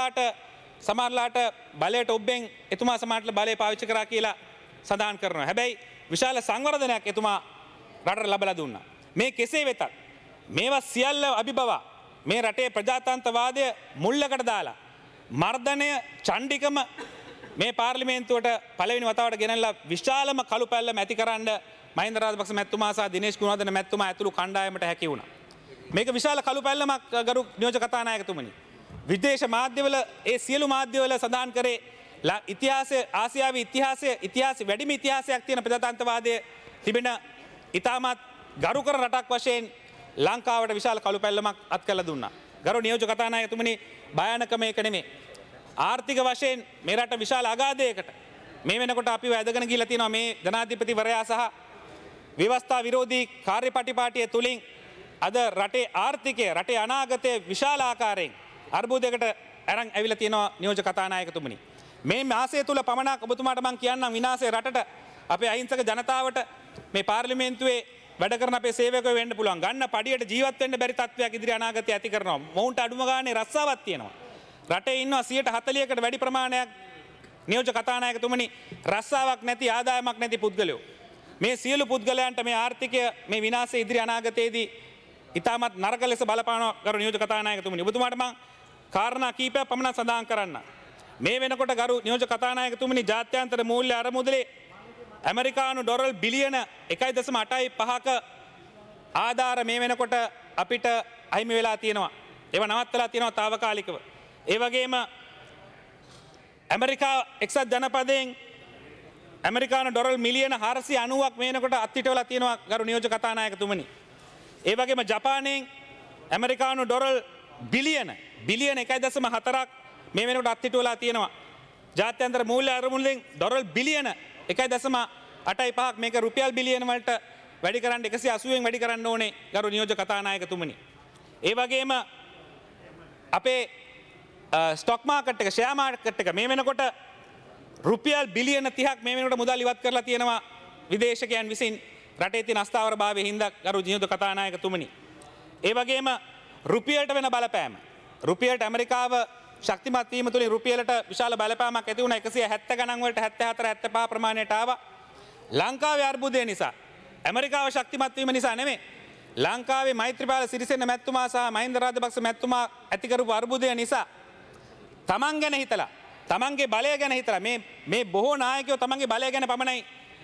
සමහරලාට බලයට ඔබෙන් එතුමා සමහරට බලය පාවිච්චි කරා කියලා සඳහන් කරනවා. හැබැයි විශාල සංවර්ධනයක් එතුමා රටට ලබලා දුන්නා. මේ කෙසේ වෙතත් මේවා සියල්ල අභිබවා මේ රටේ ප්‍රජාතන්ත්‍රවාදය මුල්ලකට දාලා මර්ධනය චණ්ඩිකම මේ පාර්ලිමේන්තුවට පළවෙනි වතාවට ගෙනල්ලා විශාලම කළු පැල්ලම ඇති කරන්න මහින්ද රාජපක්ෂ මැතිතුමා සහ දිනේෂ් ගුණවර්ධන මැතිතුමා ඇතුළු කණ්ඩායමට හැකි වුණා. මේක විශාල කළු පැල්ලමක් ගරු නියෝජ්‍ය කතානායකතුමනි. විදේශ මාධ්‍යවල ඒ සියලු මාධ්‍යවල සඳහන් කරේ ඉතිහාසය ආසියාවේ ඉතිහාසය වැඩිම ඉතිහාසයක් තියෙන ප්‍රජාතන්ත්‍රවාදය තිබෙන ඉතාමත් ගරු කරන රටක් වශයෙන් ලංකාවට විශාල කළු පැල්ලමක් අත් කළ දුන්නා. ගරු නියෝජ්‍ය කතානායකතුමනි භයානකම ඒක නෙමෙයි. ආර්ථික වශයෙන් මේ රට විශාල අගාධයකට මේ වෙනකොට අපි වැදගෙන ගිහිල්ලා තියෙනවා මේ ජනාධිපතිවරයා සහ ව්‍යවස්ථා විරෝධී කාර්යපටිපාටිය තුලින් අද රටේ ආර්ථිකය රටේ අනාගතය විශාල ආකාරයෙන් අර්බුදයකට අරන් ඇවිල්ලා තියෙනවා නියෝජ්‍ය කතානායකතුමනි. මේ මාසය තුල පමණක් ඔබතුමාට මම කියන්නම් විනාශය රටට අපේ අහිංසක ජනතාවට මේ පාර්ලිමේන්තුවේ වැඩ කරන අපේ සේවකයෝ වෙන්න පුළුවන්. ගන්න පඩියට ජීවත් වෙන්න බැරි තත්ත්වයක් ඉදිරි අනාගතය ඇති කරනවා. මොවුන්ට අඩුම ගානේ රස්සාවක් තියෙනවා. රටේ ඉන්නවා 140කට වැඩි ප්‍රමාණයක් නියෝජ්‍ය කතානායකතුමනි රස්සාවක් නැති ආදායමක් නැති පුද්ගලයෝ. මේ සියලු පුද්ගලයන්ට මේ ආර්ථිකය මේ විනාශය ඉදිරි අනාගතයේදී ඉතාමත් නරක ලෙස බලපානවා ගරු නියෝජ්‍ය කතානායකතුමනි. ඔබතුමාට මම කාරණා කීපයක් පමණක් සඳහන් කරන්න. මේ වෙනකොට ගරු නියෝජ්‍ය කතානායකතුමනි ජාත්‍යන්තර මූල්‍ය අරමුදලේ ඇමරිකානු ඩොලර් බිලියන 1.85ක ආධාර මේ වෙනකොට අපිට අහිමි වෙලා තියෙනවා. ඒවා නවත්තලා තියෙනවා తాවකාලිකව. ඒ වගේම ඇමරිකා එක්සත් ජනපදයෙන් ඇමරිකානු ඩොලර් මිලියන 490ක් මේ වෙනකොට අත්හිටවලා තියෙනවා ගරු නියෝජ්‍ය කතානායකතුමනි. ඒ වගේම ජපානයෙන් ඇමරිකානු ඩොලර් බිලියන 1.4ක් මේ වෙනකොට අත්හිටවලා තියෙනවා. ජාත්‍යන්තර මූල්‍ය අරමුදලෙන් ඩොලර් බිලියන 1.85ක් මේක රුපියල් බිලියන වලට වැඩි කරන්න 180න් වැඩි කරන්න ඕනේ ගරු නියෝජ්‍ය කතානායකතුමනි. ඒ වගේම අපේ ස්ටොක් මාකට් එක ෂෙයා මාකට් එක මේ වෙනකොට රුපියල් බිලියන 30ක් මේ වෙනකොට මුදල් ඉවත් කරලා තියෙනවා විදේශකයන් විසින් රටේ තියෙන අස්ථාවරභාවය හින්දා ගරු නියෝජ්‍ය කතානායකතුමනි. ඒ වගේම රුපියලට වෙන බලපෑම. රුපියලට ඇමරිකාව ශක්තිමත් වීම තුළින් රුපියලට විශාල බලපෑමක් ඇති වුණා 170 ගණන් වලට 74 75 ප්‍රමාණයට ආවා. ලංකාවේ අර්බුදය නිසා ඇමරිකාව ශක්තිමත් වීම නිසා නෙමෙයි. ලංකාවේ මෛත්‍රීපාල සිරිසේන මැතිතුමා සහ මහින්ද රාජපක්ෂ මැතිතුමා ඇති කරපු අර්බුදය නිසා තමන් ගැන හිතලා තමන්ගේ බලය ගැන හිතලා මේ බොහෝ නායකයෝ තමන්ගේ බලය ගැන පමණයි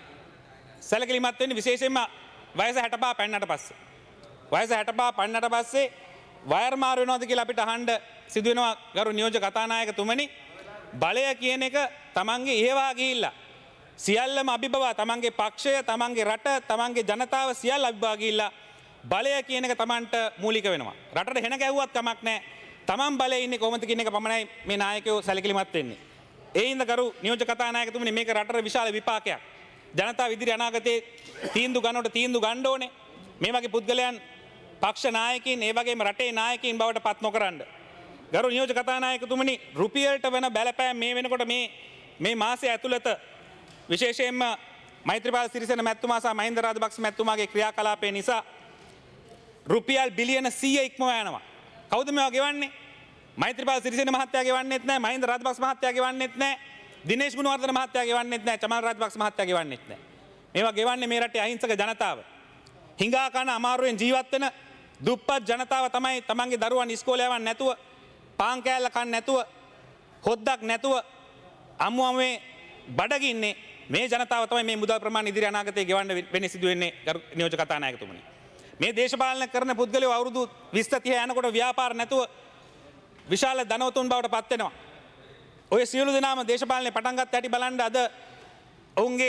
සැලකිලිමත් වෙන්නේ විශේෂයෙන්ම වයස 65 පෙන්නට පස්සේ. වයස 65 පෙන්නට පස්සේ වයර් මාරු වෙනවද කියලා අපිට අහන්න සිදු වෙනවා ගරු නියෝජ්‍ය කතානායකතුමනි. බලය කියන එක තමන්ගේ ඉහවා ගිහිල්ලා සියල්ලම අභිබවා තමන්ගේ පක්ෂය තමන්ගේ රට තමන්ගේ ජනතාව සියල්ල අභිබවා ගිහිල්ලා බලය කියන එක තමන්ට මූලික වෙනවා. රටට හෙන ගැහුවත් කමක් නැහැ. තමන් බලයේ ඉන්නේ කොහොමද කියන එක පමණයි මේ නායකයෝ සැලකිලිමත් වෙන්නේ. ඒ හින්දා ගරු නියෝජ්‍ය කතානායකතුමනි මේක රටට විශාල විපාකයක්. ජනතාව ඉදිරි අනාගතයේ තීන්දුව ගන්නකොට තීන්දුව ගන්න ඕනේ. මේ වගේ පුද්ගලයන් පක්ෂ නායකයින් ඒ වගේම රටේ නායකයින් බවට පත් නොකරන්න. ගරු නියෝජ්‍ය කතානායකතුමනි රුපියලට වෙන බලපෑම මේ වෙනකොට මේ මාසය ඇතුළත විශේෂයෙන්ම මෛත්‍රීපාල සිරිසේන මැතිතුමා සහ මහින්ද රාජපක්ෂ මැතිතුමාගේ ක්‍රියාකලාපය නිසා රුපියල් බිලියන 100 ඉක්මවා යනවා. කවුද මේවා ගෙවන්නේ? මෛත්‍රීපාල සිරිසේන මහත්තයා ගෙවන්නෙත් නැහැ, මහින්ද රාජපක්ෂ මහත්තයා ගෙවන්නෙත් නැහැ, දිනේෂ් ගුණවර්ධන මහත්තයා ගෙවන්නෙත් නැහැ, චමල් රාජපක්ෂ මහත්තයා ගෙවන්නෙත් නැහැ. මේවා ගෙවන්නේ මේ රටේ අහිංසක ජනතාව. හිඟා කන අමාරුවෙන් ජීවත් වෙන දුප්පත් ජනතාව තමයි තමන්ගේ දරුවන් ඉස්කෝලේ යවන්න නැතුව, පාන් කෑල්ල කන්න නැතුව, හොද්දක් නැතුව අමුමේ බඩගින්නේ මේ ජනතාව තමයි මේ මුදල් ප්‍රමාණය ඉදිරි අනාගතයේ ගෙවන්න වෙන්නේ සිදු වෙන්නේ ගරු නියෝජ්‍ය කතානායකතුමනි. මේ දේශපාලන කරන පුද්ගලයෝ අවුරුදු 20 30 යනකොට ව්‍යාපාර නැතුව විශාල ධනවතුන් බවට පත් වෙනවා. ඔය සියලු දෙනාම දේශපාලනේ පටන් ගත්ත හැටි බලන්න අද ඔවුන්ගේ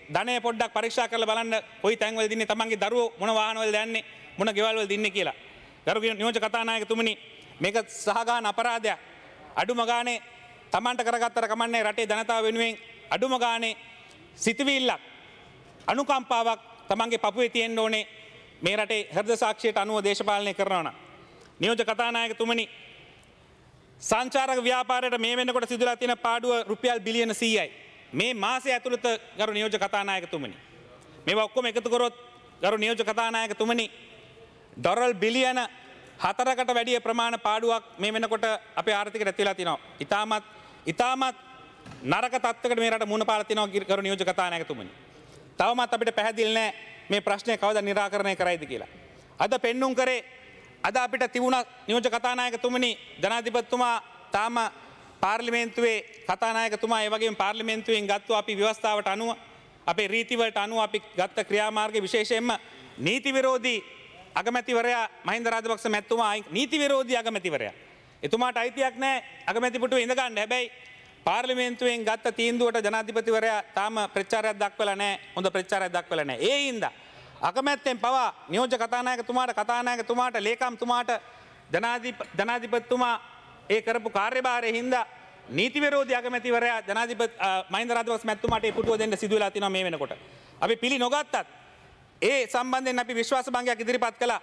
ධනය පොඩ්ඩක් පරීක්ෂා කරලා බලන්න කොයි තැන්වල දින්නේ තමන්ගේ දරුවෝ මොන වාහනවලද යන්නේ මොන ගෙවල් වල දින්නේ කියලා. ගරු නියෝජ්‍ය කතානායකතුමනි මේක සහගාන අපරාධයක්. අඩුම ගානේ තමන්ට කරගත්තට කමන්නේ රටේ ජනතාව වෙනුවෙන් අඩුම ගානේ සිතවිල්ලක් අනුකම්පාවක් තමන්ගේ පපුවේ තියෙන්න ඕනේ මේ රටේ හෘද සාක්ෂියට අනුව දේශපාලනය කරනවා නම්. නියෝජ්‍ය කතානායකතුමනි සංචාරක ව්‍යාපාරයට මේ වෙනකොට සිදුලා තියෙන පාඩුව රුපියල් බිලියන 100යි. මේ මාසය ඇතුළත ගරු නියෝජ්‍ය කතානායකතුමනි මේවා ඔක්කොම එකතු කරොත් ගරු නියෝජ්‍ය කතානායකතුමනි ඩොලර් බිලියන 4කට වැඩිය ප්‍රමාණ පාඩුවක් මේ වෙනකොට අපේ ආර්ථිකයට ඇතිලා තිනවා. ඉතාමත් නරක තත්ත්වයකට මේ රට මුහුණ පාලා තිනවා ගරු නියෝජ්‍ය කතානායකතුමනි. තවමත් අපිට පැහැදිලි නැහැ මේ ප්‍රශ්නය කවදා නිරාකරණය කරයිද කියලා. අද පෙන්눔 කරේ අද අපිට තිබුණ නියෝජ්‍ය කතානායකතුමනි ජනාධිපතිතුමා තාම පාර්ලිමේන්තුවේ කතානායකතුමා ඒ වගේම පාර්ලිමේන්තුවෙන් ගත්තු අපි ව්‍යවස්ථාවට අනුව අපේ රීතිවලට අනුව අපි ගත්ත ක්‍රියාමාර්ග විශේෂයෙන්ම නීති විරෝධී අගමැතිවරයා මහින්ද රාජපක්ෂ මැතිතුමා නීති විරෝධී අගමැතිවරයා. එතුමාට අයිතියක් නැහැ අගමැති පුටුවේ ඉඳ ගන්න. හැබැයි පාර්ලිමේන්තුවෙන් ගත්ත තීන්දුවට ජනාධිපතිවරයා තාම ප්‍රචාරයක් දක්වලා නැහැ. හොඳ ප්‍රචාරයක් දක්වලා නැහැ. ඒ හින්දා අගමැත්තෙන් පවා නියෝජ්‍ය කතානායකතුමාට ලේකම්තුමාට ජනාධිපතිතුමා ඒ කරපු කාර්යභාරය හින්දා නීති විරෝධී අගමැතිවරයා ජනාධිපති මහින්ද රාජපක්ෂ මැතිතුමාට ඒ පුටුව දෙන්න සිදු වෙලා තිනවා මේ වෙනකොට. අපි පිළි නොගත්තත් ඒ සම්බන්ධයෙන් අපි විශ්වාස භංගයක් ඉදිරිපත් කළා.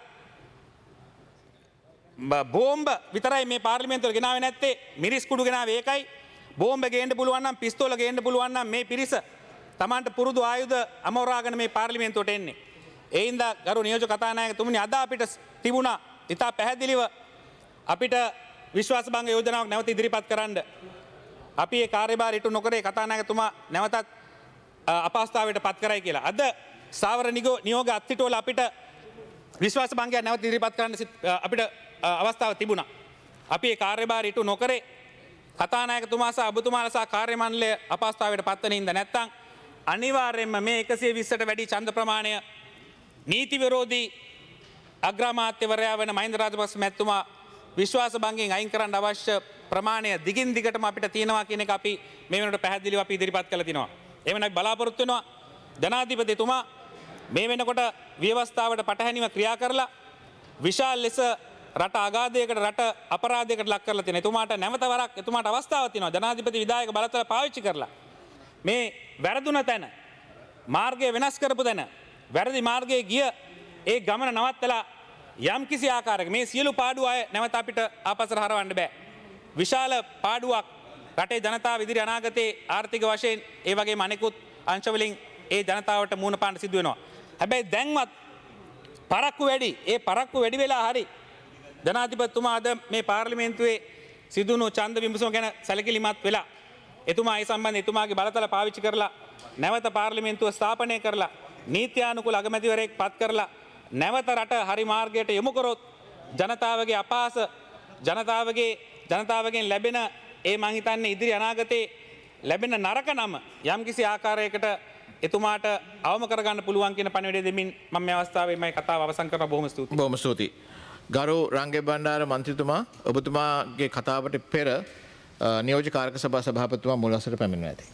බෝම්බ විතරයි මේ පාර්ලිමේන්තුවට ගෙනාවේ නැත්තේ මිරිස් කුඩු ගෙනාවේ ඒකයි. බෝම්බ ගේන්න පුළුවන් නම් පිස්තෝල ගේන්න පුළුවන් නම් මේ පිරිස Tamanට පුරුදු ආයුධ අමෝරාගෙන මේ පාර්ලිමේන්තුවට එන්නේ. ඒ හින්දා ගරු නියෝජ්‍ය කතානායකතුමනි අද අපිට තිබුණා ඉතා පැහැදිලිව අපිට විශ්වාස භංග යෝජනාවක් නැවත ඉදිරිපත් කරන්න. අපි ඒ කාර්යභාරය ඉටු නොකරේ කතානායකතුමා නැවතත් අපහසුතාවයට පත් කරයි කියලා. අද සාවර නියෝග අත්හිටුවල අපිට විශ්වාස භංගයක් නැවත ඉදිරිපත් කරන්න අපිට අවස්ථාව තිබුණා. අපි ඒ කාර්යභාරය ඉටු නොකරේ කතානායකතුමා සහ ඔබතුමාලා සහ කාර්ය මණ්ඩලය අපහසුතාවයට පත් වෙන හින්දා නැත්තම් අනිවාර්යයෙන්ම මේ 120ට වැඩි ඡන්ද ප්‍රමාණය නීති විරෝධී අග්‍රාමාත්‍යවරයා වෙන මහින්ද රාජපක්ෂ මැතිතුමා විශ්වාස භංගයෙන් අයින් කරන්න අවශ්‍ය ප්‍රමාණය දිගින් දිගටම අපිට තියෙනවා කියන එක අපි මේ වෙනකොට පැහැදිලිව අපි ඉදිරිපත් කරලා තිනවා. එහෙමනම් අපි බලාපොරොත්තු වෙනවා ජනාධිපතිතුමා මේ වෙනකොට ව්‍යවස්ථාවට පටහැනිව ක්‍රියා කරලා විශාල ලෙස රට අගාධයකට රට අපරාධයකට ලක් කරලා තියෙනවා. එතුමාට නැවත වරක් එතුමාට අවස්ථාවක් තියෙනවා ජනාධිපති විධායක බලතල පාවිච්චි කරලා මේ වැරදුන තැන මාර්ගය වෙනස් කරපු තැන වැරදි මාර්ගයේ ගිය ඒ ගමන නවත්තලා යම් කිසි ආකාරයක මේ සියලු පාඩු අය නැවත අපිට ආපස්සට හරවන්න බෑ. විශාල පාඩුවක් රටේ ජනතාව ඉදිරි අනාගතයේ ආර්ථික වශයෙන් ඒ වගේම අනෙකුත් අංශවලින් ඒ ජනතාවට මුහුණ පාන්න සිදු වෙනවා. හැබැයි දැන්වත් පරක්කු වැඩි. ඒ පරක්කු වැඩි වෙලා හරි ජනාධිපතිතුමා අද මේ පාර්ලිමේන්තුවේ සිදුණු ඡන්ද විමසුම ගැන සැලකිලිමත් වෙලා එතුමා ඒ සම්බන්ධයෙන් එතුමාගේ බලතල පාවිච්චි කරලා නැවත පාර්ලිමේන්තුව ස්ථාපනය කරලා නීත්‍යානුකූල අගමැතිවරයෙක් පත් කරලා නැවත රට හරි මාර්ගයට යොමු කරොත් ජනතාවගේ අපහාස ජනතාවගෙන් ලැබෙන ඒ මං හිතන්නේ ඉදිරි අනාගතේ ලැබෙන නරක නම යම්කිසි ආකාරයකට එතුමාට අවම කරගන්න පුළුවන් කියන පණිවිඩය දෙමින් මම මේ අවස්ථාවේ මම කතාව අවසන් කරනවා. බොහොම ස්තුතියි. බොහොම ස්තුතියි. ගරු රංගේ බණ්ඩාර මන්ත්‍රීතුමා ඔබතුමාගේ කතාවට පෙර නියෝජ්‍ය කාර්ක සභා සභාපතිතුමා මුල්වසරට පැමිණෙනවා ඇති.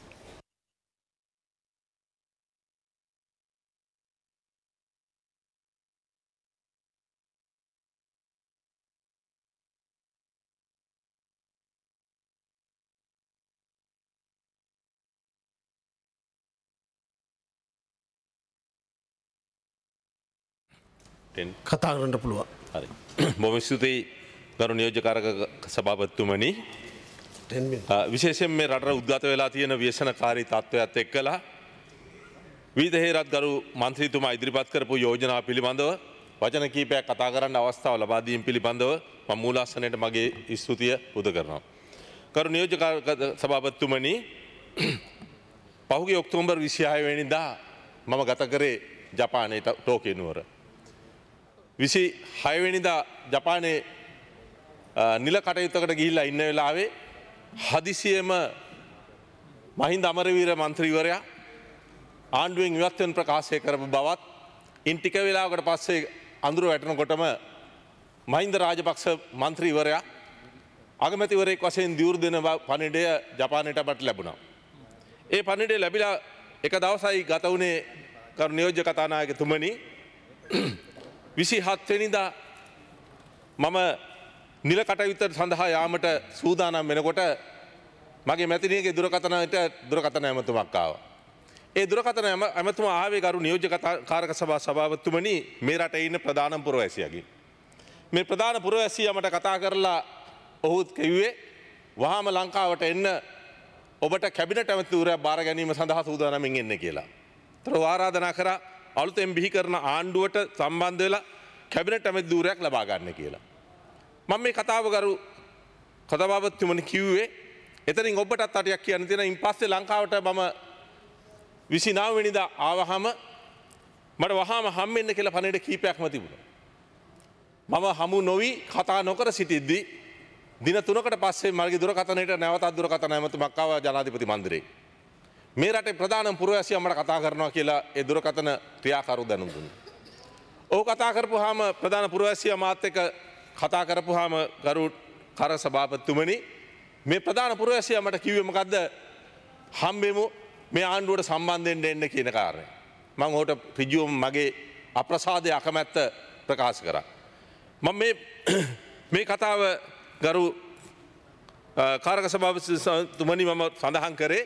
කතා කරන්න පුළුවන්. හරි. බොහොම ස්තුතියි ගරු නියෝජ්‍ය කාරක සභාපතිතුමනි. විශේෂයෙන් මේ රටට උද්ගත වෙලා තියෙන ව්‍යසනකාරී තත්ත්වයත් එක්කලා විවිධ හේරත් ගරු මන්ත්‍රීතුමා ඉදිරිපත් කරපු යෝජනා පිළිබඳව වචන කීපයක් කතා කරන්න අවස්ථාව ලබා දීම පිළිබඳව මම මූලාසනයට මගේ ස්තුතිය පුද කරනවා. ගරු නියෝජ්‍ය කාරක සභාපතිතුමනි පහුගිය ඔක්තෝබර් 26 වෙනිදා මම ගත කරේ ජපානයේ ටෝකියෝ නුවර. 26 වෙනිදා ජපානයේ නිල කටයුත්තකට ගිහිල්ලා ඉන්න වෙලාවේ හදිසියෙම මහින්ද අමරවීර මන්ත්‍රීවරයා ආණ්ඩුවෙන් ඉවත් වෙන ප්‍රකාශය කරපු බවත් ඉන් ටික වෙලාවකට පස්සේ අඳුර වැටෙනකොටම මහින්ද රාජපක්ෂ මන්ත්‍රීවරයා අගමැතිවරයෙක් වශයෙන් දියුරු දෙන පණිඩය ජපානයට අපට ලැබුණා. ඒ පණිඩය ලැබිලා එක දවසයි ගත වුණේ කරු නියෝජ්‍ය කතානායකතුමනි 27 වෙනිදා මම නිල කටයුත්ත සඳහා යාමට සූදානම් වෙනකොට මගේ මැතිණියගේ දුරකථනයට දුරකථන ඇමතුමක් ආවා. ඒ දුරකථන ඇමතුම ආවේ ගරු නියෝජ්‍ය කාරක සභා සභාපතිතුමනි මේ රටේ ඉන්න ප්‍රධානම පුරවැසියාගෙන්. මේ ප්‍රධාන පුරවැසියා මට කතා කරලා ඔහුත් කිව්වේ වහාම ලංකාවට එන්න ඔබට කැබිනට් ඇමතිවරයා බාර ගැනීම සඳහා සූදානම්ින් එන්න කියලා. ඒතර ආරාධනා කරා අලුතෙන් බිහි කරන ආණ්ඩුවට සම්බන්ධ වෙලා කැබිනට් ඇමතිවරයෙක් ලබා ගන්න කියලා. මම මේ කතාව ගරු කතාබාපතිතුමනි කිව්වේ එතනින් ඔබටත් අටයක් කියන්න තියෙන ඉන් පස්සේ ලංකාවට මම 29 වෙනිදා ආවහම මට වහාම හම්බෙන්න කියලා පණිවිඩ කීපයක්ම තිබුණා. මම හමු නොවි කතා නොකර සිටිද්දී දින 3කට පස්සේ මගේ දුරකථනයට නැවතත් දුරකථන ඇමතුමක් ආවා ජනාධිපති මන්දිරේ. මේ රටේ ප්‍රධානම පුරවැසියා මට කතා කරනවා කියලා ඒ දුරකථන ක්‍රියාකරු දැනුම් දුන්නා. ඔහු කතා කරපුවාම ප්‍රධාන පුරවැසියා මාත් එක්ක කතා කරපුවාම ගරු කාර්ය සභාපතිතුමනි මේ ප්‍රධාන පුරවැසියා මට කිව්වේ මොකද්ද හම්බෙමු මේ ආණ්ඩුවට සම්බන්ධ වෙන්න කියන කාරණේ. මම ඔහුට ඍජුවම මගේ අප්‍රසාදයේ අකමැත්ත ප්‍රකාශ කරා. මම මේ කතාව ගරු කාරක සභාපතිතුමනි මම සඳහන් කරේ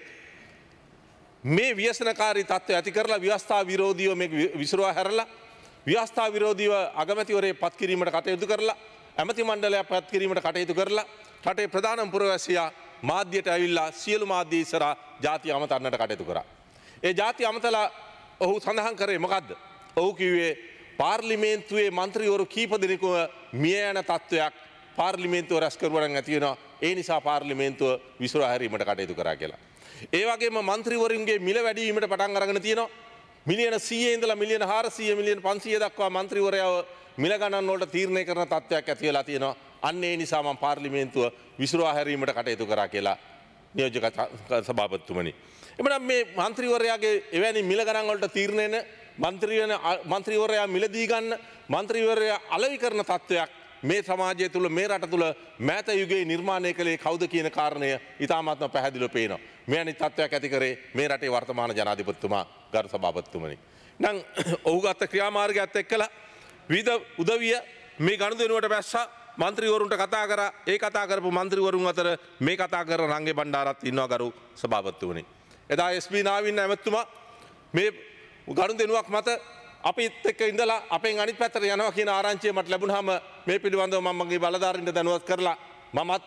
මේ ව්‍යසනකාරී තත්ත්වය ඇති කරලා ව්‍යවස්ථා විරෝධීව මේ විසිරුවා හැරලා ව්‍යවස්ථා විරෝධීව අගමැතිවරේ පත් කිරීමට කටයුතු කරලා ඇමති මණ්ඩලයක් පත් කිරීමට කටයුතු කරලා රටේ ප්‍රධානම පුරවැසියා මාධ්‍යයට ඇවිල්ලා සියලු මාධ්‍ය ඉස්සරහා ජාතිය අමතන්නට කටයුතු කරා. ඒ ජාතිය අමතලා ඔහු සඳහන් කරේ මොකද්ද? ඔහු කිව්වේ පාර්ලිමේන්තුවේ මන්ත්‍රීවරු කීප දෙනෙකුව මිය යන තත්ත්වයක් පාර්ලිමේන්තුව රැස් කරුවා නම් ඇති වෙනවා. ඒ නිසා පාර්ලිමේන්තුව විසිරුවා හැරීමට කටයුතු කරා කියලා. ඒ වගේම මන්ත්‍රීවරුන්ගේ මිල වැඩි වීමට පටන් අරගෙන තියෙනවා. මිලියන 100 ඉඳලා මිලියන 400 මිලියන 500 දක්වා මන්ත්‍රීවරයව මිල ගණන් වලට තීරණය කරන තත්ත්වයක් ඇති වෙලා තියෙනවා. අන්න ඒ නිසා මම පාර්ලිමේන්තුව විසිරුවා හැරීමට කටයුතු කරා කියලා නියෝජ්‍ය සභාපතිතුමනි. එමනම් මේ මන්ත්‍රීවරයාගේ එවැනි මිල ගණන් වලට තීරණය වෙන මන්ත්‍රීවරයා මිලදී ගන්න මන්ත්‍රීවරයා අලෙවි කරන තත්ත්වයක් මේ සමාජය තුළ මේ රට තුළ මෑත යුගයේ නිර්මාණය කළේ කවුද කියන කාරණය ඉතාමත්ම පැහැදිලිව පේනවා. මෙවැනි තත්ත්වයක් ඇති කරේ මේ රටේ වර්තමාන ජනාධිපතිතුමා ගරු සභාපතිතුමනි. නම් ඔහු ගත්ත ක්‍රියාමාර්ගයත් එක්කලා විවිධ උදවිය මේ ගනුදෙනුවට බැස්සා මන්ත්‍රීවරුන්ට කතා කරා. ඒ කතා කරපු මන්ත්‍රීවරුන් අතර මේ කතා කරන රංගේ බණ්ඩාරත් ඉන්නවා ගරු සභාපතිතුමනි. එදා එස්.පී. නාවින්න ඇමතුමා මේ ගනුදෙනුවක් මත අපිත් එක්ක ඉඳලා අපෙන් අනිත් පැත්තට යනවා කියන ආරංචිය මට ලැබුණාම මේ පිළිබඳව මම මගේ බලධාරීන්ට දැනුවත් කරලා මමත්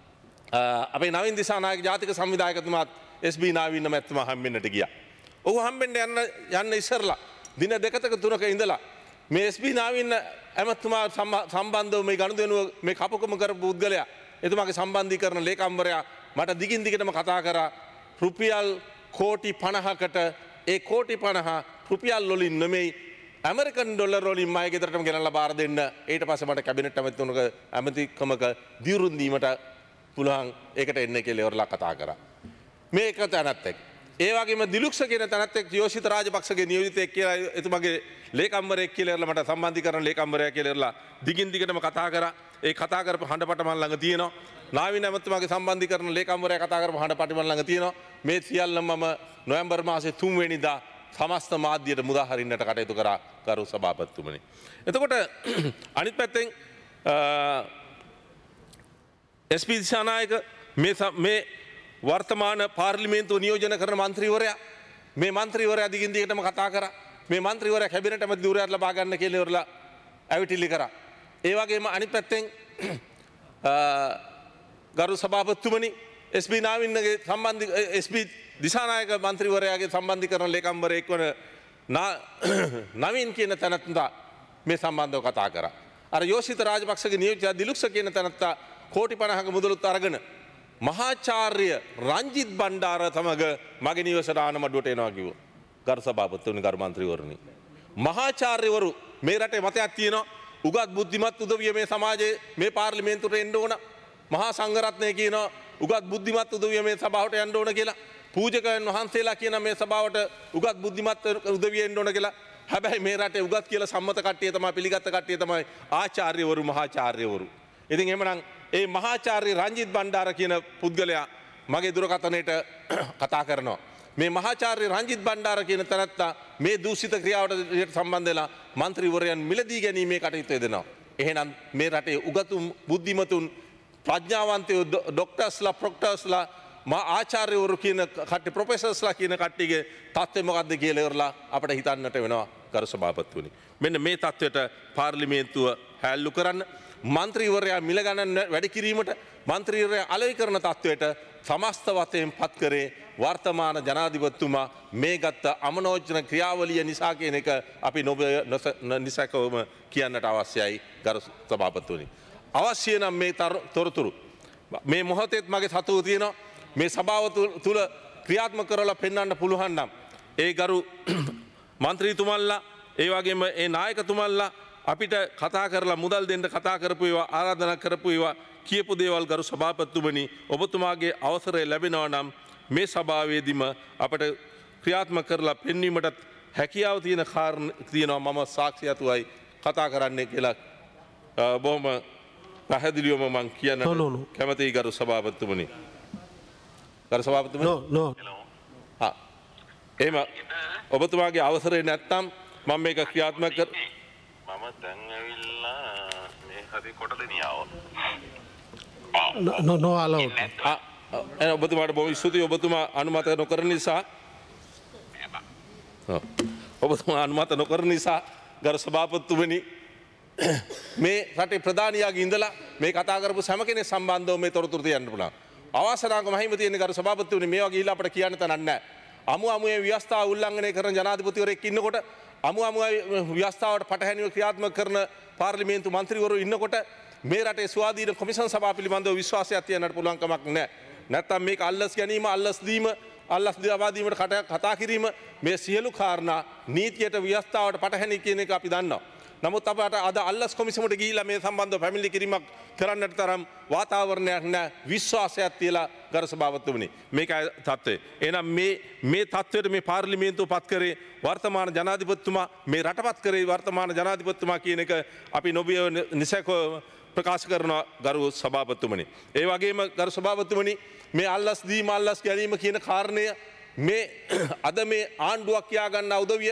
අපේ නවීන් දිසානායක ජාතික සංවිධායකතුමාත් එස්.බී. නාවින්න මැතිතුමා හම්බෙන්නට ගියා. ඔහු හම්බෙන්න යන්න ඉස්සරලා දින දෙකක තුනක ඉඳලා මේ එස්.බී. නාවින්න ඇමතුමා සම්බන්ධව මේ ගනුදෙනුව මේ කපුකම කරපු පුද්ගලයා එතුමාගේ සම්බන්ධීකරණ ලේකම්වරයා මට දිගින් දිගටම කතා කරා රුපියල් කෝටි 50කට ඒ කෝටි 50 රුපියල් වලින් නෙමෙයි ඇමරිකන් ඩොලර් වලින් මගේ ගෙදරටම ගෙනල්ලා බාර දෙන්න. ඊට පස්සේ මට කැබිනට් ඇමතිකමක දියුරුම් දීමට පුළුවන් ඒකට එන්න කියලා ඉවරලා කතා කරා. මේක තැනත් එක්ක. ඒ වගේම දිලුක්ෂ කියන තැනත් එක්ක යෝෂිත රාජපක්ෂගේ නියෝජිතයෙක් කියලා එතුමාගේ ලේකම්වරයෙක් කියලා ඉවරලා මට සම්බන්ධීකරණ ලේකම්වරයා කියලා ඉවරලා දිගින් දිගටම කතා කරා. ඒ කතා කරපු හඬපට මන් ළඟ තියෙනවා. නාවින ඇමතුමාගේ සම්බන්ධීකරණ ලේකම්වරයා කතා කරපු හඬපට මන් ළඟ තියෙනවා. මේ සියල්ලම මම නොවැම්බර් මාසේ 3 වෙනිදා සමස්ත මාධ්‍යයට මුදා හරින්නට කටයුතු කරා ගරු සභාපතිතුමනි. එතකොට අනිත් පැත්තෙන් එස්.පී. දිසානායක මේ වර්තමාන පාර්ලිමේන්තුව නියෝජනය කරන මන්ත්‍රීවරයා මේ මන්ත්‍රීවරයා දිගින් දිගටම කතා කරා. මේ මන්ත්‍රීවරයා කැබිනට් ඇමතිවරයාට ලබා ගන්න කියලා ඉවරලා ඇවිටිලි කරා. ඒ වගේම අනිත් පැත්තෙන් ගරු සභාපතිතුමනි එස්.බී. නාවින්නගේ එස්.බී. දිසානායක මන්ත්‍රීවරයාගේ සම්බන්ධීකරණ ලේකම්වරයෙක් වන නවීන් කියන තැනත්තා මේ සම්බන්ධව කතා කරා. අර යෝෂිත රාජපක්ෂගේ නියෝජිත දිලුක්ෂ කියන තැනත්තා කෝටි 50ක මුදලුත් අරගෙන මහාචාර්ය රංජිත් බණ්ඩාර සමග මගේ නිවසට ආනමඩුවට එනවා කිව්වා. ගරු සභාපතිතුමනි ගරු මන්ත්‍රීවරුනි. මහාචාර්යවරු මේ රටේ මතයක් තියෙනවා. උගත් බුද්ධිමත් උදවිය මේ සමාජයේ මේ පාර්ලිමේන්තුවට එන්න ඕන. මහා සංඝරත්නය කියනවා උගත් බුද්ධිමත් උදවිය මේ සභාවට යන්න ඕන කියලා. පූජකයන් වහන්සේලා කියන මේ සභාවට උගත් බුද්ධිමත් උදවිය එන්න ඕන කියලා. හැබැයි මේ රටේ උගත් කියලා සම්මත කට්ටිය තමයි පිළිගත්ත කට්ටිය තමයි ආචාර්යවරු මහාචාර්යවරු. ඉතින් එහෙමනම් ඒ මහාචාර්ය රංජිත් බණ්ඩාර කියන පුද්ගලයා මගේ දුරකථනයට කතා කරනවා. මේ මහාචාර්ය රංජිත් බණ්ඩාර කියන තැනැත්තා මේ දූෂිත ක්‍රියාවට සම්බන්ධ වෙලා മന്ത്രിවරයන් මිලදී ගැනීමේ කටයුතු යෙදෙනවා. එහෙනම් මේ රටේ උගතුන් බුද්ධිමතුන් ප්‍රඥාවන්තයෝ ඩොක්ටර්ස්ලා ප්‍රොක්ටර්ස්ලා ආචාර්යවරු කියන කට්ටිය ප්‍රොෆෙසර්ස්ලා කියන කට්ටියගේ තත්ත්වය මොකක්ද කියලා ඉවරලා අපිට හිතන්නට වෙනවා ගරු සභාපතිතුමනි. මෙන්න මේ තත්ත්වයට පාර්ලිමේන්තුව හැල්ලු කරන්න මන්ත්‍රීවරයා මිල ගණන් වැඩි කිරීමට මන්ත්‍රීවරයා අලෙවි කරන තත්ත්වයට සමස්ත වශයෙන් පත් කරේ වර්තමාන ජනාධිපතිතුමා මේ ගත්ත අමනෝචන ක්‍රියාවලිය නිසා කියන එක අපි නිසකවම කියන්නට අවශ්‍යයි ගරු සභාපතිතුමනි. අවශ්‍ය නම් මේ තොරතුරු මේ මොහොතේත් මගේ සතුව තියෙනවා මේ සභාව තුල ක්‍රියාත්මක කරලා පෙන්වන්න පුළුවන් නම් ඒ ගරු මන්ත්‍රීතුමන්ලා ඒ වගේම ඒ නායකතුමන්ලා අපිට කතා කරලා මුදල් දෙන්න කතා කරපු ඒවා ආරාධනා කරපු ඒවා කියපු දේවල් ගරු සභාපතිතුමනි ඔබතුමාගේ අවසරය ලැබෙනවා නම් මේ සභාවේදීම අපිට ක්‍රියාත්මක කරලා පෙන්වීමට හැකියාව තියෙන තියෙනවා මම සාක්ෂියතුයි කතා කරන්නේ කියලා බොහොම පැහැදිලිවම මම කියන්න කැමතියි ගරු සභාපතිතුමනි. ගරු සභාපතිතුමනි එහෙම ඔබතුමාගේ අවසරය නැත්තම් මම මේක ක්‍රියාත්මක කර මම දැන් ඇවිල්ලා මේ හරි කොටදෙනියාව no allowed. ඔබතුමාට බොහොම ස්තුතියි ඔබතුමා අනුමත නොකරන නිසා ඔබතුමා අනුමත නොකරන නිසා ගරු සභාපතිතුමනි මේ රටේ ප්‍රධානියාගේ ඉඳලා මේ කතා කරපු හැම කෙනෙක් සම්බන්ධව මේ තොරතුරු තියන්න පුළුවන්. අවසරාංග මහිම තියෙන ගරු සභාපතිතුමනි මේවා ගිහිල්ලා අපිට කියන්න තැනක් නැහැ. අමුයේ ව්‍යවස්ථාව උල්ලංඝනය කරන ජනාධිපතිවරයෙක් ඉන්නකොට අමුයේ ව්‍යවස්ථාවට පටහැනිව ක්‍රියාත්මක කරන පාර්ලිමේන්තු මන්ත්‍රීවරු ඉන්නකොට මේ රටේ ස්වාධීන කොමිෂන් සභාව පිළිබඳව විශ්වාසයක් තියන්නට පුළුවන් කමක් නැහැ. නැත්තම් මේක අල්ලස් ගැනීම අල්ලස් දීම අල්ලස් දීවා දීමට කතා කිරීම මේ සියලු කාරණා නීතියට ව්‍යවස්ථාවට පටහැනි කියන එක අපි දන්නවා. නමුත් අපට අද අල්ලස් කොමිසමට ගිහිලා මේ සම්බන්ධව පැමිණිලි කිරීමක් කරන්නට තරම් වාතාවරණයක් නැහැ විශ්වාසයක් තියලා ගරු සභාපතිතුමනි මේකයි තත්ත්වය. එහෙනම් මේ තත්ත්වයට මේ පාර්ලිමේන්තුව පත් කරේ වර්තමාන ජනාධිපතිතුමා මේ රටපත් කරේ වර්තමාන ජනාධිපතිතුමා කියන එක අපි නොබිය නිසකව ප්‍රකාශ කරනවා ගරු සභාපතිතුමනි. ඒ වගේම ගරු සභාපතිතුමනි මේ අල්ලස් දීම අල්ලස් ගැනීම කියන කාරණය මේ අද මේ ආණ්ඩුවක් කියා ගන්න උදවිය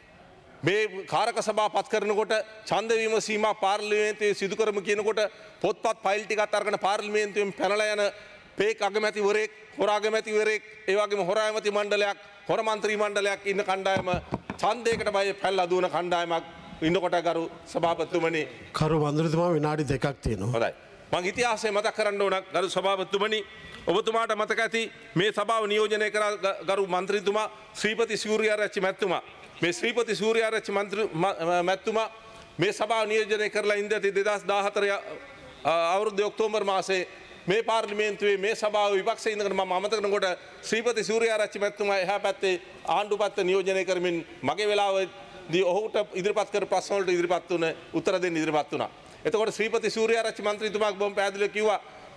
මේ කාරක සභා පත් කරනකොට ඡන්ද විමසීමක් පාර්ලිමේන්තුවේ සිදු කරමු කියනකොට පොත්පත් ෆයිල් ටිකක් අරගෙන පාර්ලිමේන්තුවෙන් පැනලා යන පේක් අගමැතිවරයෙක් හොර අගමැතිවරයෙක් ඒ වගේම හොර ඇමති මණ්ඩලයක් හොර මන්ත්‍රී මණ්ඩලයක් ඉන්න කණ්ඩායම ඡන්දයකට බය පැනලා දුවන කණ්ඩායමක් ඉන්නකොට ගරු සභාපතිතුමනි කරු මන්ත්‍රීතුමා විනාඩි 2ක් තියෙනවා. හොඳයි. මම ඉතිහාසය මතක් කරන්න ඕන ගරු සභාපතිතුමනි ඔබතුමාට මතක ඇති මේ සභාව නියෝජනය කර ගරු මන්ත්‍රීතුමා ශ්‍රීපති සූර්යාරච්චි මැතිතුමා මේ ශ්‍රීපති සූර්යාරච්චි මැතිතුමා මේ සභාව නියෝජනය කරලා ඉඳදී 2014 අවුරුද්දේ ඔක්තෝබර් මාසයේ මේ පාර්ලිමේන්තුවේ මේ සභාව විපක්ෂයේ ඉඳගෙන මම අමතක කරනකොට ශ්‍රීපති සූර්යාරච්චි මැතිතුමා එහා පැත්තේ ආණ්ඩු පැත්ත නියෝජනය කරමින් මගේ වෙලාවදී ඔහුට ඉදිරිපත් කර ප්‍රශ්න වලට ඉදිරිපත් වුණ උත්තර දෙන්න ඉදිරිපත් වුණා. එතකොට ශ්‍රීපති සූර්යාරච්චි මන්ත්‍රීතුමාගේ බොම් පැහැදිලිව කිව්වා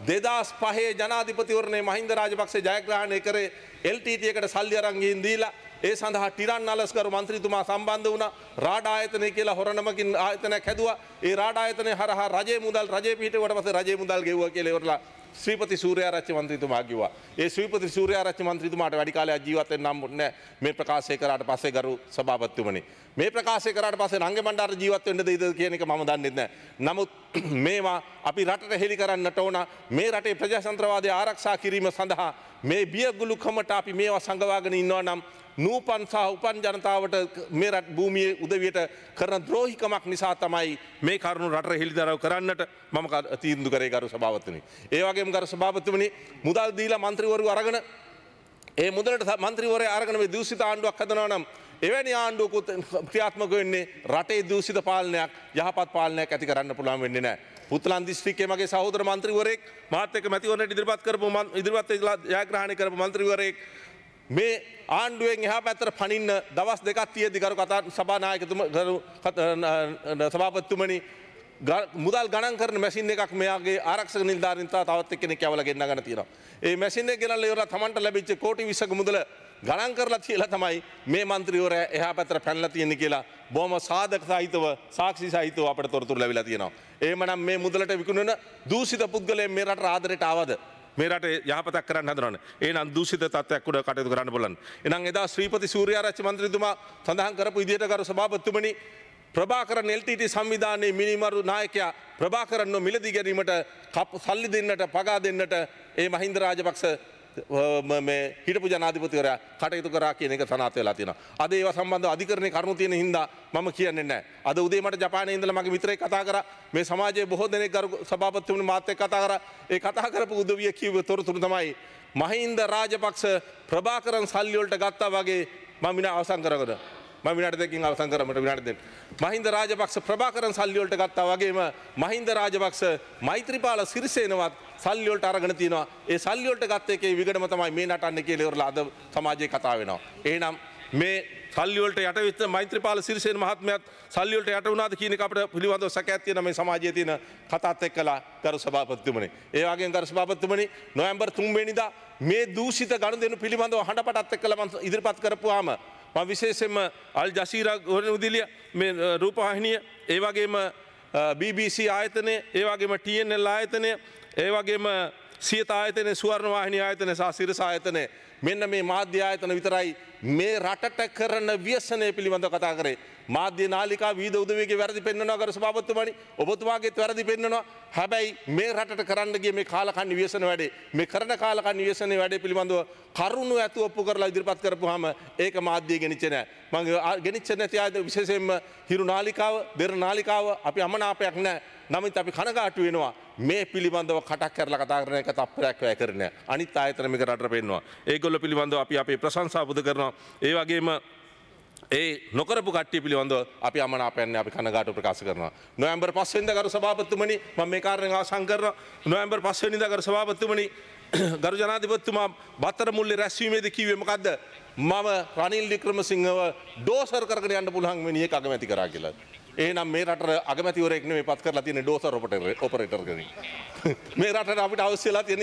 2005 ජනාධිපතිවරණේ මහින්ද රාජපක්ෂ ජයග්‍රහණය කරේ LTT එකට සල්ලි අරන් ගිහින් දීලා ඒ සඳහා ටිරන් අලස්කරු මන්ත්‍රීතුමා සම්බන්ධ වුණා. රාඩ ආයතනය කියලා හොරනමකින් ආයතනයක් හැදුවා. ඒ රාඩ ආයතනය හරහා රජයේ මුදල් රජයේ පිහිටුවට පස්සේ රජයේ මුදල් ගෙවුවා කියලා ඉවරලා ශ්‍රීපති සූර්යාරච්චි මන්ත්‍රීතුමා කිව්වා. ඒ ශ්‍රීපති සූර්යාරච්චි මන්ත්‍රීතුමාට වැඩි කාලයක් ජීවත් වෙන්න නම් නැහැ. මේ ප්‍රකාශය කරාට පස්සේ ගරු සභාපතිතුමනි. මේ ප්‍රකාශය කරාට පස්සේ රංගේ මණ්ඩාර ජීවත් වෙන්න දෙයිද කියන එක මම දන්නේ නැහැ. නමුත් මේවා අපි රටට හෙළි කරන්නට ඕන. මේ රටේ ප්‍රජාතන්ත්‍රවාදය ආරක්ෂා කිරීම සඳහා මේ බියගුලුකමට අපි මේවා සංගවාගෙන ඉන්නවා නම් නූපන් සහ උපන් ජනතාවට මේ රට භූමියේ උදවියට කරන ද්‍රෝහිකමක් නිසා තමයි මේ කරුණු රටට හෙළිදරව් කරන්නට මම තීන්දුව කරේ ගරු සභාපතිතුමනි. ඒ වගේම ගරු සභාපතිතුමනි මුදල් දීලා മന്ത്രിවරු අරගෙන ඒ මුදලට മന്ത്രിවරයා අරගෙන මේ දූෂිත ආණ්ඩුවක් හදනවා නම් එවැනි ආණ්ඩුවකුත් ක්‍රියාත්මක වෙන්නේ රටේ දූෂිත පාලනයක් යහපත් පාලනයක් ඇති කරන්න පුළුවන් වෙන්නේ නැහැ. පුත්ලන් දිස්ත්‍රික්කයේ මගේ සහෝදර മന്ത്രിවරයෙක් මාත් එක්ක මැතිවරණයට ඉදිරිපත් ජයග්‍රහණය කරපු മന്ത്രിවරයෙක් මේ ආණ්ඩුවෙන් එහා පැත්තට පනින්න දවස් දෙකක් තියෙද්දි ගරු කතා සභානායකතුමා ගරු සභාපතිතුමනි මුදල් ගණන් කරන මැෂින් එකක් මෙයාගේ ආරක්ෂක නිලධාරීන් තවත් එක්කෙනෙක් යවලා ගෙන්නගෙන තියෙනවා. ඒ මැෂින් එක ගෙනල්ලා ඉවරලා Tamanට ලැබිච්ච කෝටි 20ක මුදල ගණන් කරලා තියලා තමයි මේ മന്ത്രിවරයා එහා පැත්තට පැනලා තියෙන්නේ කියලා බොහොම සාධක සහිතව සාක්ෂි සහිතව අපිට තොරතුරු ලැබිලා තියෙනවා. එහෙමනම් මේ මුදලට විකුණන දූෂිත පුද්ගලයන් මේ රටට ආදරයට ආවද? මේ රටේ යහපතක් කරන්න හදනවනේ. එහෙනම් දූෂිත තත්ත්වයක් උඩ කටයුතු කරන්න බලන්න. එහෙනම් එදා ශ්‍රීපති සූර්යාරච්චි මන්ත්‍රීතුමා සඳහන් කරපු විදිහට ගරු සභාපතිතුමනි ප්‍රභාකරන් LTT සංවිධානයේ මිනිමරු නායකයා ප්‍රභාකරන්ව මිලදී ගැනීමට සල්ලි දෙන්නට පගා දෙන්නට ඒ මහින්ද රාජපක්ෂ මේ හිටපු ජනාධිපතිවරයා කටයුතු කරා කියන එක සනාථ වෙලා තියෙනවා. අද ඒවා සම්බන්ධව අධිකරණේ කරුණු තියෙන හින්දා මම කියන්නේ නැහැ. අද උදේ මට ජපානයේ ඉඳලා මගේ මිත්‍රයෙක් කතා කරා. මේ සමාජයේ බොහෝ දෙනෙක් ගරු සභාපතිතුමනි මාත් එක්ක කතා කරා. ඒ කතා කරපු උදවිය කිව්ව තොරතුරු තමයි මහින්ද රාජපක්ෂ ප්‍රභාකරන් සල්ලි වලට ගත්තා වගේ මම විනා අවසන් කරගන්න. මම විනාඩි දෙකකින් අවසන් කරමට විනාඩි දෙන්න. මහින්ද රාජපක්ෂ ප්‍රභාකරන් සල්ලි වලට ගත්තා වගේම මහින්ද රාජපක්ෂ මෛත්‍රීපාල සිරිසේනවත් සල්ලි වලට අරගෙන තිනවා. ඒ සල්ලි වලට ගත්ත එකේ විගඩම තමයි මේ නටන්නේ කියලා ඉවරලා අද සමාජයේ කතා වෙනවා. එහෙනම් මේ සල්ලි වලට යට වෙච්ච මෛත්‍රීපාල සිරිසේන මහත්මයාත් සල්ලි වලට යට වුණාද කියන එක අපිට පිළිබඳව සැකයක් තියෙන මේ සමාජයේ තියෙන කතාත් එක්කලා ගරු සභාපතිතුමනි. ඒ වගේම ගරු සභාපතිතුමනි නොවැම්බර් 3 වෙනිදා මේ දූෂිත ගනුදෙනු පිළිබඳව හඬපටත් එක්කලා මම ඉදිරිපත් කරපුවාම මම විශේෂයෙන්ම අල් ජසීරා ගුවන්විදුලිය මේ රූපවාහිනිය ඒ වගේම BBC ආයතනය ඒ වගේම TNL ආයතනය ඒ වගේම සියත ආයතනය ස්වර්ණ වාහිනී ආයතනය සහ සිරස ආයතනය මෙන්න මේ මාධ්‍ය ආයතන විතරයි මේ රටට කරන ව්‍යසනය පිළිබඳව කතා කරේ. මාධ්‍ය නාලිකා විවිධ උදවියගේ වැරදි පෙන්වනවා ගරු සභාපතිතුමනි ඔබතුමාගේත් වැරදි පෙන්වනවා. හැබැයි මේ රටට කරන්න ගිය මේ කාලකන්ණි ව්‍යසන වැඩේ මේ කරන කාලකන්ණි ව්‍යසනේ වැඩේ පිළිබඳව කරුණු ඇතුව ඔප්පු කරලා ඉදිරිපත් කරපුවාම ඒක මාධ්‍යය ගෙනිච්චේ නැහැ. මම ගෙනිච්චේ නැති ආයත විශේෂයෙන්ම හිරු නාලිකාව, බෙර නාලිකාව අපි අමනාපයක් නැහැ. නමුත් අපි කනගාටු වෙනවා මේ පිළිබඳව කටක් කරලා කතා කරන එක තප්පරයක් වැය කරන්නේ නැහැ. අනිත් ආයතන මේක රටට පෙන්වනවා. ඒගොල්ලෝ පිළිබඳව අපි අපේ ප්‍රශංසා පුද කරනවා. ඒ වගේම ඒ නොකරපු කට්ටිය පිළිබඳව අපි අමනාපයන්නේ අපි කනගාටු ප්‍රකාශ කරනවා. නොවැම්බර් 5 වෙනිදා ගරු සභාපතිතුමනි මම මේ කාරණේ අවසන් කරනවා. නොවැම්බර් 5 වෙනිදා ගරු සභාපතිතුමනි ගරු ජනාධිපතිතුමා බත්තර මුල්ලේ රැස්වීමේදී කිව්වේ මොකද්ද? මම රනිල් වික්‍රමසිංහව ඩෝසර් කරගෙන යන්න පුළුවන් මිනිහෙක් අගමැති කරා කියලා. එහෙනම් මේ රටට අගමැතිවරයෙක් නෙමෙයි පත් කරලා තියෙන්නේ ඩෝසර් ඔපරේටර් කෙනෙක්. මේ රටට අපිට අවශ්‍යලා තියෙන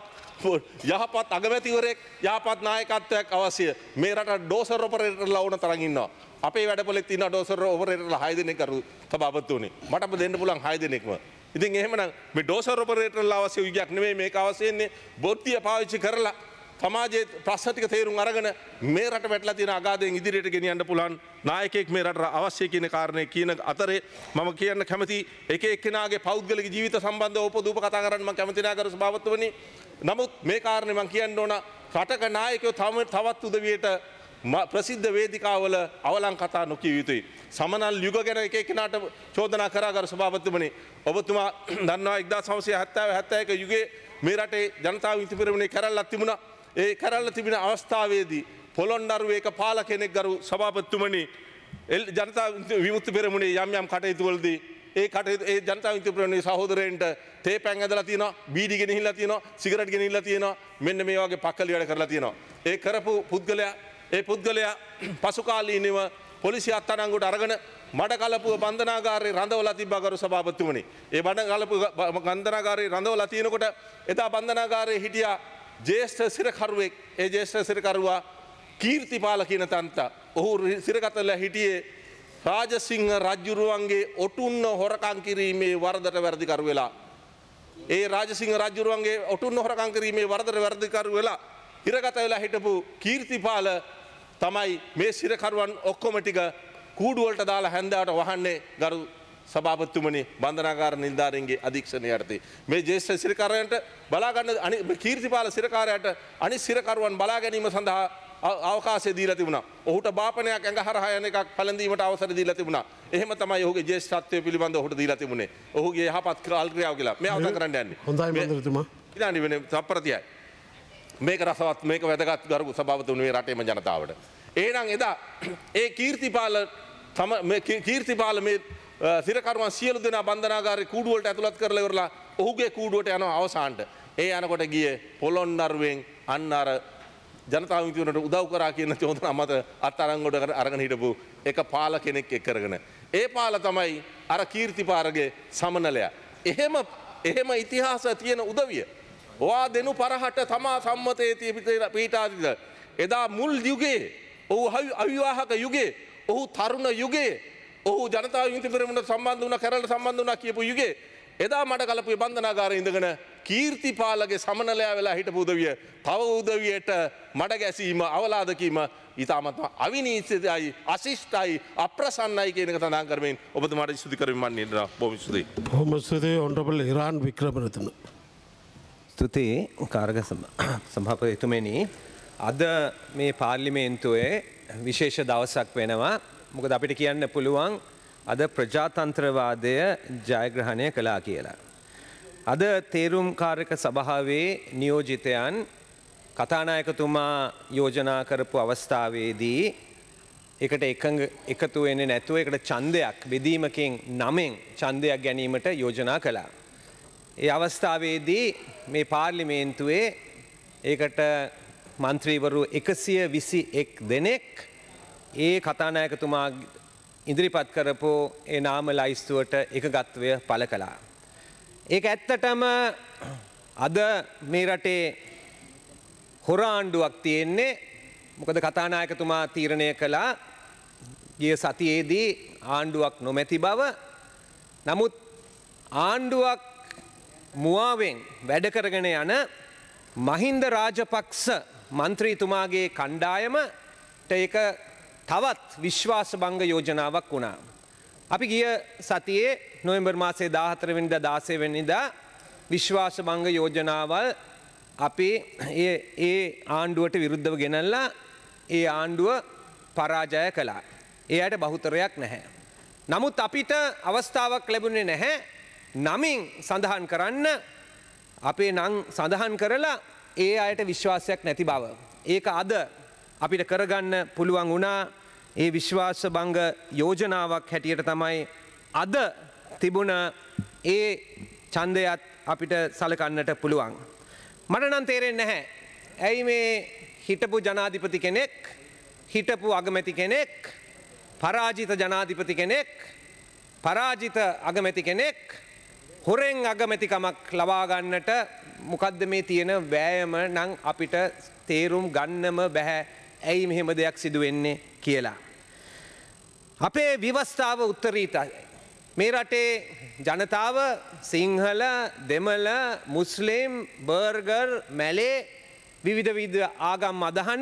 යහපත් අගමැතිවරයෙක් යහපත් නායකත්වයක් අවශ්‍ය. මේ රටට ඩෝසර් ඔපරේටර්ලා ඕන තරම් ඉන්නවා. අපේ වැඩපොලේ තියෙන ඩෝසර් ඔපරේටර්ලා 6 දෙනෙක් කරු සභාපතිතුමනි. මට අප දෙන්න පුළුවන් 6 දෙනෙක්ම. ඉතින් එහෙමනම් මේ ඩෝසර් ඔපරේටර්ලා අවශ්‍ය විදියක් නෙමෙයි මේක අවශ්‍ය වෙන්නේ බොත්තිය පාවිච්චි කරලා සමාජයේ ප්‍රශ්න ටික තේරුම් අරගෙන මේ රට වැටලා තියෙන අගාධයෙන් ඉදිරියට ගෙනියන්න පුළුවන් නායකයෙක් මේ රටට අවශ්‍ය කියන කාරණේ කියන අතරේ මම කියන්න කැමති එක එක්කෙනාගේ පෞද්ගලික ජීවිත සම්බන්ධව උපදූප කතා කරන්න මම කැමති නෑ කරු සභාපතිතුමනි. නමුත් මේ කාරණේ මම කියන්න ඕන රටක නායකයෝ තවත් උදවියට ප්‍රසිද්ධ වේදිකාවල අවලං කතා නොකිය යුතුයි. සමනල් යුග ගැන එක එක්කෙනාට චෝදනා කරා කරු සභාපතිතුමනි. ඔබතුමා දන්නවා 1970 71 යුගයේ මේ රටේ ජනතා විමුක්ති පෙරමුණේ කැරැල්ලක් තිබුණා. ඒ කරල්ල තිබෙන අවස්ථාවේදී පොළොන්නරුවේ එක පාල කෙනෙක් ගරු සභාපතිතුමනි ජනතා විමුක්ති පෙරමුණේ යම් යම් කටයුතු වලදී ඒ ජනතා විමුක්ති පෙරමුණේ සහෝදරයන්ට තේ පැන් ඇදලා තියෙනවා, බීඩි ගෙනහිල්ලා තියෙනවා, සිගරට් ගෙනහිල්ලා තියෙනවා. මෙන්න මේ වගේ පක්කලි වැඩ කරලා තියෙනවා. ඒ කරපු පුද්ගලයා පසු කාලීනව පොලිසිය අත්අඩංගුවට අරගෙන මඩකලපුව බන්ධනාගාරයේ රඳවලා තිබ්බා ගරු සභාපතිතුමනි. ඒ මඩකලපුව බන්ධනාගාරයේ රඳවලා තියෙනකොට එදා බන්ධනාගාරයේ හිටියා ජේෂ්ඨ සිරකරුවෙක්. ඒ ජේෂ්ඨ සිරකරුවා කීර්තිපාල කියන තන්තා. ඔහු සිරගතලා හිටියේ රාජසිංහ රජුරුවන්ගේ ඔටුන්න හොරකම් කිරීමේ වරදට වැරදිකරු වෙලා. ඒ රාජසිංහ රජුරුවන්ගේ ඔටුන්න හොරකම් කිරීමේ වරදට වැරදිකරු වෙලා හිරගත වෙලා හිටපු කීර්තිපාල තමයි මේ සිරකරුවන් ඔක්කොම ටික කූඩු වලට දාලා හැන්දාවට වහන්නේ ගරු සභාපතිතුමනි බන්ධනාගාර නිලධාරීන්ගේ අධීක්ෂණය යටතේ. මේ ජ්‍යෙෂ්ඨ සිරකරුවන්ට බලා ගන්න කීර්තිපාල සිරකාරයාට අනිත් සිරකරුවන් බලා ගැනීම සඳහා අවකාශය දීලා තිබුණා. ඔහුට බාපනයක් ඇඟ හරහා යන එකක් පැලඳීමට අවසර දීලා තිබුණා. එහෙම තමයි ඔහුගේ ජ්‍යෙෂ්ඨත්වය පිළිබඳව ඔහුට දීලා තිබුණේ. ඔහුගේ යහපත් ක්‍රියාව කියලා. මේ අවසන් කරන්න යන්නේ. හොඳයි මන්ත්‍රීතුමා. ඉතින් වෙන තප්පරතියයි. මේක රසවත් මේක වැදගත් ගරු සභාපතිතුමනි මේ රටේම ජනතාවට. එහෙනම් එදා ඒ කීර්තිපාල මේ සිරකරුවන් සියලු දෙනා බන්ධනාගාරේ කූඩු වලට ඇතුළත් කරලා ඉවරලා ඔහුගේ කූඩුවට යනවා අවසානට. ඒ යනකොට ගියේ පොළොන්නරුවෙන් අන්න අර ජනතා විමුක්තියට උදව් කරා කියන චෝදනා මත අත්අඩංගුවට අරගෙන හිටපු එක පාල කෙනෙක් එක් කරගෙන. ඒ පාල තමයි අර කීර්තිපාරගේ සමනලයා. එහෙම ඉතිහාස තියෙන උදවිය. ඔයා දෙනු පරහට තමා සම්මතයේ පීඨාධිපති. එදා මුල් යුගයේ ඔහු අවිවාහක යුගයේ ඔහු තරුණ යුගයේ ඔහු ජනතා විමුක්ති පෙරමුණට සම්බන්ධ වුණා, කැරළට සම්බන්ධ වුණා කියපු යුගයේ එදා මඩකලපුවේ බන්ධනාගාරයේ ඉඳගෙන කීර්තිපාලගේ සමනලයා වෙලා හිටපු උදවිය තව උදවියට මඩ ගැසීම අවලාදකීම ඉතාමත්ම අවිනීතියයි අශිෂ්ටයි අප්‍රසන්නයි කියන එක සඳහන් කරමින් ඔබතුමාට ස්තුති කරමින් මම නිරා බොහොම ස්තුතියි. බොහොම ස්තුතියි ඔනරබල් ඉරාන් වික්‍රමරත්න. ස්තුතියි කාර්ක සභාපතිතුමනි. අද මේ පාර්ලිමේන්තුවේ විශේෂ දවසක් වෙනවා. මොකද අපිට කියන්න පුළුවන් අද ප්‍රජාතන්ත්‍රවාදය ජයග්‍රහණය කළා කියලා. අද තේරුම්කාරක සභාවේ නියෝජිතයන් කතානායකතුමා යෝජනා කරපු අවස්ථාවේදී එකට එකතු වෙන්නේ නැතුව එකට ඡන්දයක් බෙදීමකින් 9 ඡන්දයක් ගැනීමට යෝජනා කළා. ඒ අවස්ථාවේදී මේ පාර්ලිමේන්තුවේ ඒකට මන්ත්‍රීවරු 121 දෙනෙක් ඒ කතානායකතුමා ඉදිරිපත් කරපු ඒ නාම ලයිස්තුවට එකගත්වය පළ කළා. ඒක ඇත්තටම අද මේ රටේ හොර ආණ්ඩුවක් තියෙන්නේ. මොකද කතානායකතුමා තීරණය කළා ගිය සතියේදී ආණ්ඩුවක් නොමැති බව. නමුත් ආණ්ඩුවක් මුවාවෙන් වැඩ කරගෙන යන මහින්ද රාජපක්ෂ මන්ත්‍රීතුමාගේ කණ්ඩායමට ඒක තවත් විශ්වාස භංග යෝජනාවක් වුණා. අපි ගිය සතියේ නොවැම්බර් මාසයේ 14 වෙනිදා 16 වෙනිදා විශ්වාස භංග යෝජනාවල් අපි ඒ ආණ්ඩුවට විරුද්ධව ගෙනල්ලා ඒ ආණ්ඩුව පරාජය කළා. ඒ අයට බහුතරයක් නැහැ. නමුත් අපිට අවස්ථාවක් ලැබුණේ නැහැ නමින් සඳහන් කරන්න. අපේ නම් සඳහන් කරලා ඒ අයට විශ්වාසයක් නැති බව. ඒක අද අපිට කරගන්න පුළුවන් වුණා. ඒ විශ්වාස භංග යෝජනාවක් හැටියට තමයි අද තිබුණ ඒ ඡන්දයත් අපිට සලකන්නට පුළුවන්. මට නම් තේරෙන්නේ නැහැ. ඇයි මේ හිටපු ජනාධිපති කෙනෙක්, හිටපු අගමැති කෙනෙක්, පරාජිත ජනාධිපති කෙනෙක්, පරාජිත අගමැති කෙනෙක් හොරෙන් අගමැතිකමක් ලබා ගන්නට මොකද්ද මේ තියෙන වෑයම නම් අපිට තේරුම් ගන්නම බෑ. ඇයි මෙහෙම දෙයක් සිදු වෙන්නේ කියලා. අපේ ව්‍යවස්ථාව උත්තරීතයි. මේ රටේ ජනතාව සිංහල, දෙමළ, මුස්ලිම්, බර්ගර්, මැලේ විවිධ ආගම් අදහන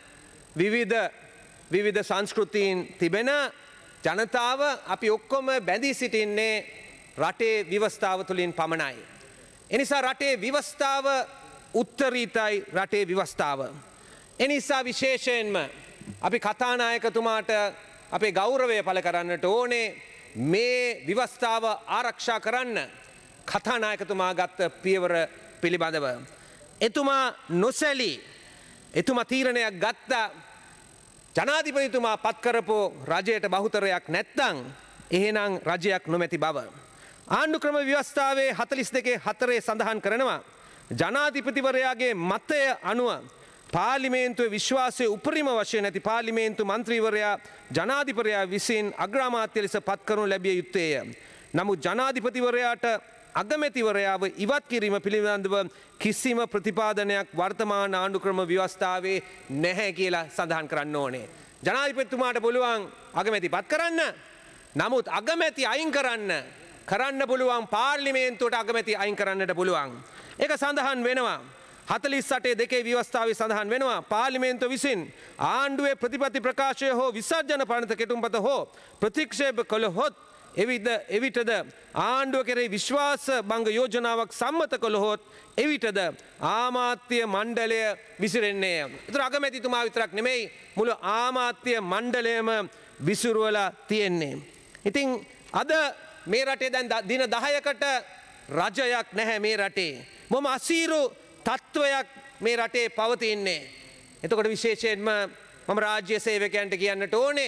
විවිධ සංස්කෘතීන් තිබෙන ජනතාව අපි ඔක්කොම බැඳී සිටින්නේ රටේ ව්‍යවස්ථාව තුළින් පමණයි. එනිසා රටේ ව්‍යවස්ථාව උත්තරීතයි රටේ ව්‍යවස්ථාව. එනිසා විශේෂයෙන්ම අපි කතානායකතුමාට අපේ ගෞරවය පළ කරන්නට ඕනේ මේ ව්‍යවස්ථාව ආරක්ෂා කරන්න කතානායකතුමා ගත්ත පියවර පිළිබඳව. එතුමා නොසැලී එතුමා තීරණයක් ගත්තා ජනාධිපතිතුමා පත් කරපු රජයට බහුතරයක් නැත්තම් එහෙනම් රජයක් නොමැති බව. ආණ්ඩු ක්‍රම ව්‍යවස්ථාවේ 42.4 සඳහන් කරනවා ජනාධිපතිවරයාගේ මතය අනුව පාර්ලිමේන්තුවේ විශ්වාසයේ උපරිම වශයෙන් ඇති පාර්ලිමේන්තු මන්ත්‍රීවරයා ජනාධිපතිවරයා විසින් අග්‍රාමාත්‍ය ලෙස පත් කරනු ලැබිය යුත්තේය. නමුත් ජනාධිපතිවරයාට අගමැතිවරයාව ඉවත් කිරීම පිළිබඳව කිසිම ප්‍රතිපාදනයක් වර්තමාන ආණ්ඩු ක්‍රම ව්‍යවස්ථාවේ නැහැ කියලා සඳහන් කරන්න ඕනේ. ජනාධිපතිතුමාට පුළුවන් අගමැති පත් කරන්න. නමුත් අගමැති අයින් කරන්න පුළුවන් පාර්ලිමේන්තුවට අගමැති අයින් කරන්නට පුළුවන්. ඒක සඳහන් වෙනවා 48.2 ව්‍යවස්ථාවේ සඳහන් වෙනවා පාර්ලිමේන්තුව විසින් ආණ්ඩුවේ ප්‍රතිපත්ති ප්‍රකාශය හෝ විසර්ජන පනත කෙටුම්පත හෝ ප්‍රතික්ෂේප කළහොත් එවිටද ආණ්ඩුව කෙරෙහි විශ්වාස භංග යෝජනාවක් සම්මත කළහොත් එවිටද ආමාත්‍ය මණ්ඩලය විසිරෙන්නේය. ඒතර අගමැතිතුමා විතරක් නෙමෙයි මුළු ආමාත්‍ය මණ්ඩලයම විසිරුවලා තියෙන්නේ. ඉතින් අද මේ රටේ දැන් දින 10කට රජයක් නැහැ මේ රටේ. මොම අසීරු තත්ත්වයක් මේ රටේ පවතින්නේ. එතකොට විශේෂයෙන්ම මම රාජ්‍ය සේවකයන්ට කියන්නට ඕනේ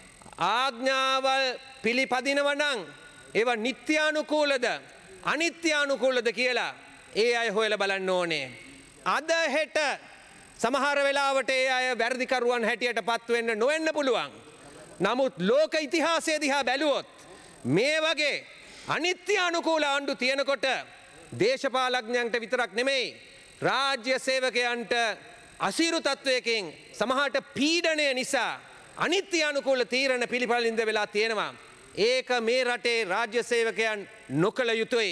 ආඥාවල් පිළිපදිනව නම් ඒවා නිත්‍යානුකූලද අනිත්‍යානුකූලද කියලා ඒ අය හොයලා බලන්න ඕනේ. අද හෙට සමහර වෙලාවට ඒ අය වැරදිකරුවන් හැටියට පත් වෙන්න නොවෙන්න පුළුවන්. නමුත් ලෝක ඉතිහාසය දිහා බැලුවොත් මේ වගේ අනිත්‍යානුකූල ආණ්ඩු තියෙනකොට දේශපාලඥයන්ට විතරක් නෙමෙයි රාජ්‍ය සේවකයන්ට අසීරු තත්වයකින් සමහරට පීඩනය නිසා අනිත්‍යානුකූල තීරණ පිළිපදින්න වෙලා තියෙනවා. ඒක මේ රටේ රාජ්‍ය සේවකයන් නොකළ යුතුයි.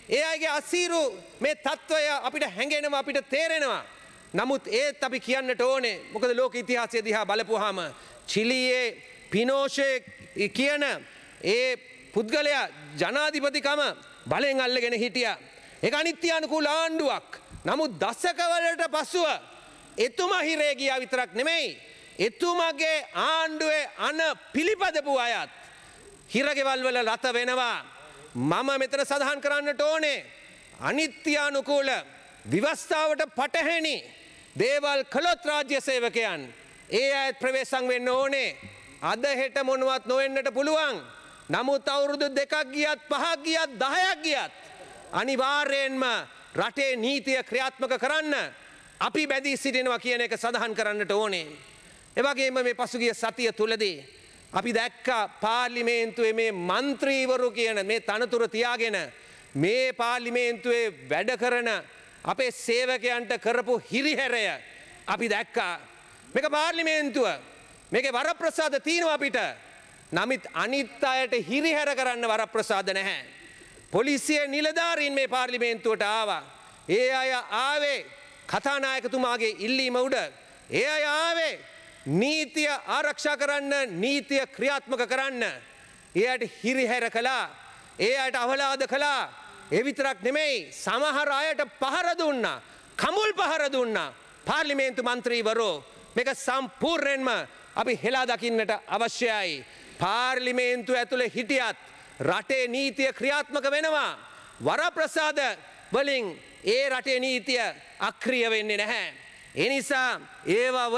ඒ අයගේ අසීරු මේ තත්ත්වය අපිට හැඟෙනවා අපිට තේරෙනවා. නමුත් ඒත් අපි කියන්නට ඕනේ මොකද ලෝක ඉතිහාසය දිහා බලපුවාම චිලියේ පිනෝෂේ කියන ඒ පුද්ගලයා ජනාධිපතිකම බලෙන් අල්ලගෙන හිටියා. ඒක අනිත්‍යානුකූල ආණ්ඩුවක්. නමුත් දශකවලට පසුව එතුමා හිරේ ගියා විතරක් නෙමෙයි. එතුමාගේ ආණ්ඩුවේ අන පිළිපදපු අයත් හිරගෙවල් වල රත වෙනවා. මම මෙතන සඳහන් කරන්නට ඕනේ අනිත්‍යානුකූල විවස්ථාවට පටහැනි දේවල් කළොත් රාජ්‍ය සේවකයන් ඒ අයත් ප්‍රවේශම් වෙන්න ඕනේ. අද හෙට මොනවත් නොවෙන්නට පුළුවන්. නමුත් අවුරුදු 2ක් ගියත් 5ක් ගියත් 10ක් ගියත් අනිවාර්යයෙන්ම රටේ නීතිය ක්‍රියාත්මක කරන්න අපි බැඳී සිටිනවා කියන එක සඳහන් කරන්නට ඕනේ. ඒ වගේම මේ පසුගිය සතිය තුලදී අපි දැක්කා පාර්ලිමේන්තුවේ මේ മന്ത്രിවරු කියන මේ තනතුර තියාගෙන මේ පාර්ලිමේන්තුවේ වැඩ කරන අපේ සේවකයන්ට කරපු හිරිහැරය අපි දැක්කා. මේක පාර්ලිමේන්තුව. මේකේ වරප්‍රසාද තියෙනවා අපිට. නමුත් අනිත් අයට හිරිහැර කරන්න වරප්‍රසාද නැහැ. පොලිසිය නිලධාරීන් මේ පාර්ලිමේන්තුවට ආවා. ඒ අය ආවේ කතානායකතුමාගේ ඉල්ලීම උඩ. ඒ අය ආවේ නීතිය ආරක්ෂා කරන්න, නීතිය ක්‍රියාත්මක කරන්න. ඒ අයට හිරිහැර කළා. ඒ අයට අවලාද කළා. ඒ විතරක් නෙමෙයි සමහර අයට පහර දුන්නා. කමුල් පහර දුන්නා. පාර්ලිමේන්තු මන්ත්‍රීවරු මේක සම්පූර්ණයෙන්ම අපි හෙලා දකින්නට අවශ්‍යයි. පාර්ලිමේන්තුව ඇතුලේ හිටියත් රටේ නීතිය ක්‍රියාත්මක වෙනවා. වරප්‍රසාද වලින් ඒ රටේ නීතිය අක්‍රිය වෙන්නේ නැහැ. ඒ නිසා ඒවා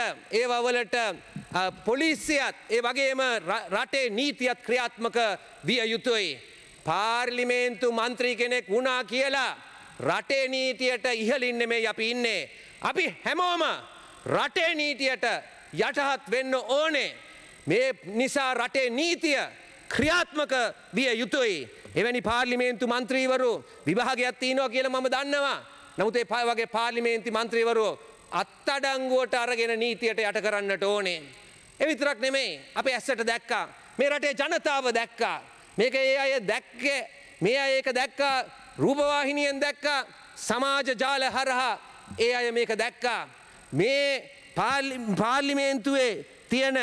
වලට පොලිසියත් ඒ වගේම රටේ නීතියත් ක්‍රියාත්මක විය යුතුයි. පාර්ලිමේන්තු මන්ත්‍රී කෙනෙක් වුණා කියලා රටේ නීතියට ඉහළින් නෙමෙයි අපි ඉන්නේ. අපි හැමෝම රටේ නීතියට යටහත් වෙන්න ඕනේ. මේ නිසා රටේ නීතිය ක්‍රියාත්මක විය යුතුයි. එවැනි පාර්ලිමේන්තු මන්ත්‍රීවරු විභාගයක් තියෙනවා කියලා මම දන්නවා. නමුත් ඒ වගේ පාර්ලිමේන්තු මන්ත්‍රීවරු අත්අඩංගුවට අරගෙන නීතියට යට කරන්නට ඕනේ. ඒ විතරක් නෙමෙයි අපේ ඇස්සට දැක්කා. මේ රටේ ජනතාව දැක්කා. මේක ඒ අය දැක්කේ මේ අය ඒක දැක්කා රූපවාහිනියෙන් දැක්කා සමාජ ජාල හරහා ඒ අය මේක දැක්කා. මේ පාර්ලිමේන්තුවේ තියෙන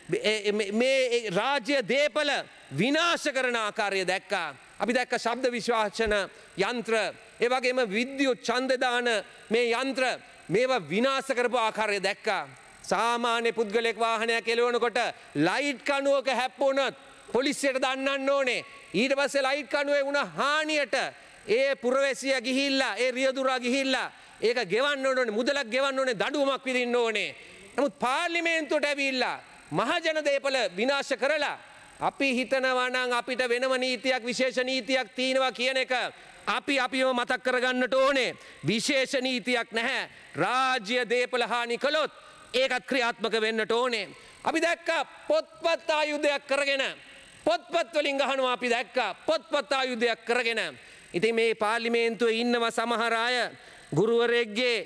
මේ රාජ්‍ය දේපල විනාශ කරන ආකාරය දැක්කා. අපි දැක්ක ශබ්ද විශ්වාසන යන්ත්‍ර ඒ වගේම විද්‍යුත් ඡන්ද දාන මේ යන්ත්‍ර මේවා විනාශ කරපු ආකාරය දැක්කා. සාමාන්‍ය පුද්ගලයෙක් වාහනයක් එලවනකොට ලයිට් කණුවක හැප්පුණොත් පොලිසියට දන්නන්න ඕනේ. ඊට පස්සේ ලයිට් කණුවේ වුණ හානියට ඒ පුරවැසියා ගිහිල්ලා ඒ රියදුරා ගිහිල්ලා ඒක ගෙවන්න ඕනේ, මුදලක් ගෙවන්න ඕනේ, දඬුවමක් විඳින්න ඕනේ. නමුත් පාර්ලිමේන්තුවට ඇවිල්ලා මහජන දේපල විනාශ කරලා අපි හිතනවා නම් අපිට වෙනම නීතියක් විශේෂ නීතියක් තියෙනවා කියන එක අපිව මතක් කරගන්නට ඕනේ. විශේෂ නීතියක් නැහැ. රාජ්‍ය දේපල හානි කළොත් ඒකත් ක්‍රියාත්මක වෙන්නට ඕනේ. අපි දැක්කා පොත්පත් ආයුධයක් කරගෙන පොත්පත් වලින් ගහනවා. අපි දැක්කා පොත්පත් ආයුධයක් කරගෙන. ඉතින් මේ පාර්ලිමේන්තුවේ ඉන්නවා සමහර අය ගුරුවරයෙක්ගේ